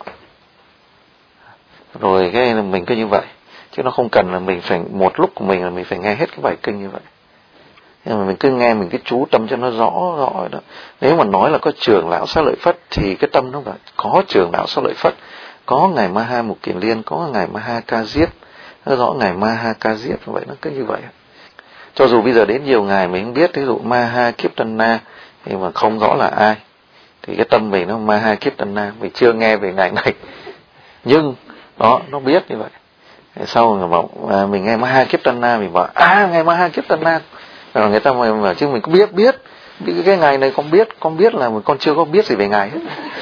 Rồi cái mình cứ như vậy, chứ nó không cần là mình phải một lúc của mình là mình phải nghe hết cái bài kinh như vậy. Nhưng mà mình cứ nghe, mình cứ chú tâm cho nó rõ đó. Nếu mà nói là có trưởng lão Xá Lợi Phất, thì cái tâm nó phải có trưởng lão Xá Lợi Phất, có ngài Ma Ha Mục Kiền Liên, có ngài Ma Ha Ca Diếp, nó rõ ngài Ma Ha Ca Diếp, vậy nó cứ như vậy. Cho dù bây giờ đến nhiều ngài mình không biết, ví dụ Ma Ha Kiếp Tân Na, thì mà không rõ là ai, thì cái tâm mình nó Ma Ha Kiếp Tân Na, mình chưa nghe về ngài này, nhưng đó nó biết như vậy. Sau rồi bảo mình nghe Ma Ha Kiếp Tân Na, mình bảo ngài Ma Ha Kiếp Tân Na, rồi người ta mà chứ mình cũng biết cái ngày này con biết là con chưa có biết gì về ngài hết.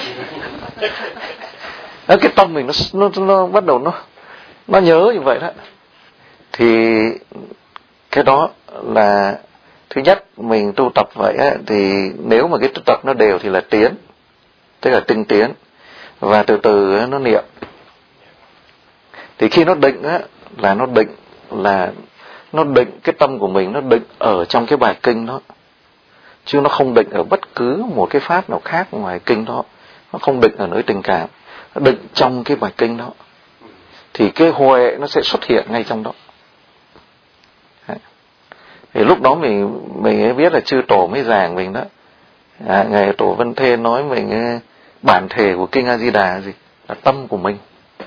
Đó, cái tâm mình nó bắt đầu nó nhớ như vậy đó. Thì cái đó là thứ nhất, mình tu tập vậy á, thì nếu mà cái tu tập nó đều thì là tiến, tức là tinh tiến, và từ từ nó niệm. Thì khi nó định á, là nó định cái tâm của mình, nó định ở trong cái bài kinh đó, chứ nó không định ở bất cứ một cái pháp nào khác ngoài kinh đó. Nó không định ở nơi tình cảm, nó định trong cái bài kinh đó, thì cái huệ nó sẽ xuất hiện ngay trong đó. Thì lúc đó mình mới biết là chư tổ mới giảng mình đó. Ngài Tổ Vân Thê nói mình bản thể của kinh A Di Đà gì là tâm của mình.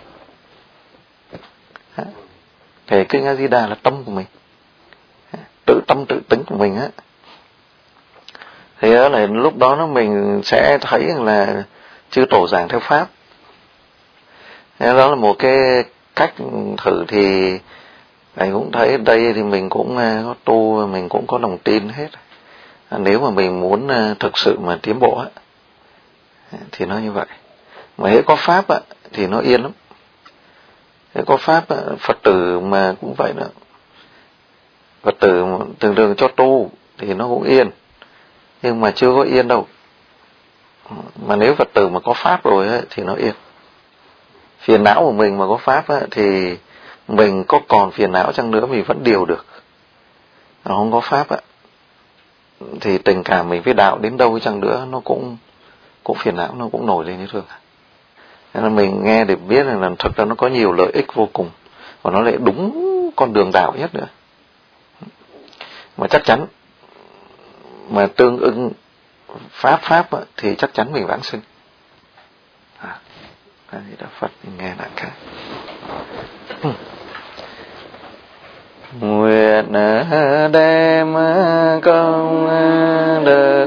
Thể kinh A Di Đà là tâm của mình, tự tâm tự tính của mình á. Thì đó là lúc đó mình sẽ thấy là chư tổ giảng theo pháp. Đó là một cái cách thử. Thì thầy cũng thấy đây thì mình cũng có tu, mình cũng có lòng tin hết. Nếu mà mình muốn thực sự mà tiến bộ á, thì nó như vậy. Mà hễ có pháp á, thì nó yên lắm. Hễ có pháp á, Phật tử mà cũng vậy đó. Phật tử thường thường cho tu thì nó cũng yên, nhưng mà chưa có yên đâu. Mà nếu Phật tử mà có pháp rồi ấy, thì nó yên. Phiền não của mình mà có pháp ấy, thì mình có còn phiền não chăng nữa mình vẫn điều được. Nó không có pháp ấy, thì tình cảm mình với đạo đến đâu chăng nữa nó cũng phiền não, nó cũng nổi lên như thường. Nên mình nghe để biết là thật ra nó có nhiều lợi ích vô cùng, và nó lại đúng con đường đạo nhất nữa. Mà chắc chắn mà tương ưng pháp thì chắc chắn mình vãng sinh. Thì Đạo Phật mình nghe lại cái nguyện đem công đức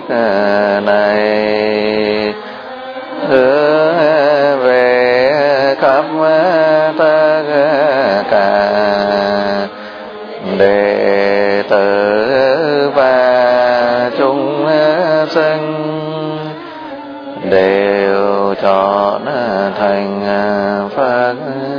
này hướng về khắp tất cả đệ tử và chúng sinh đều chọn thành Phật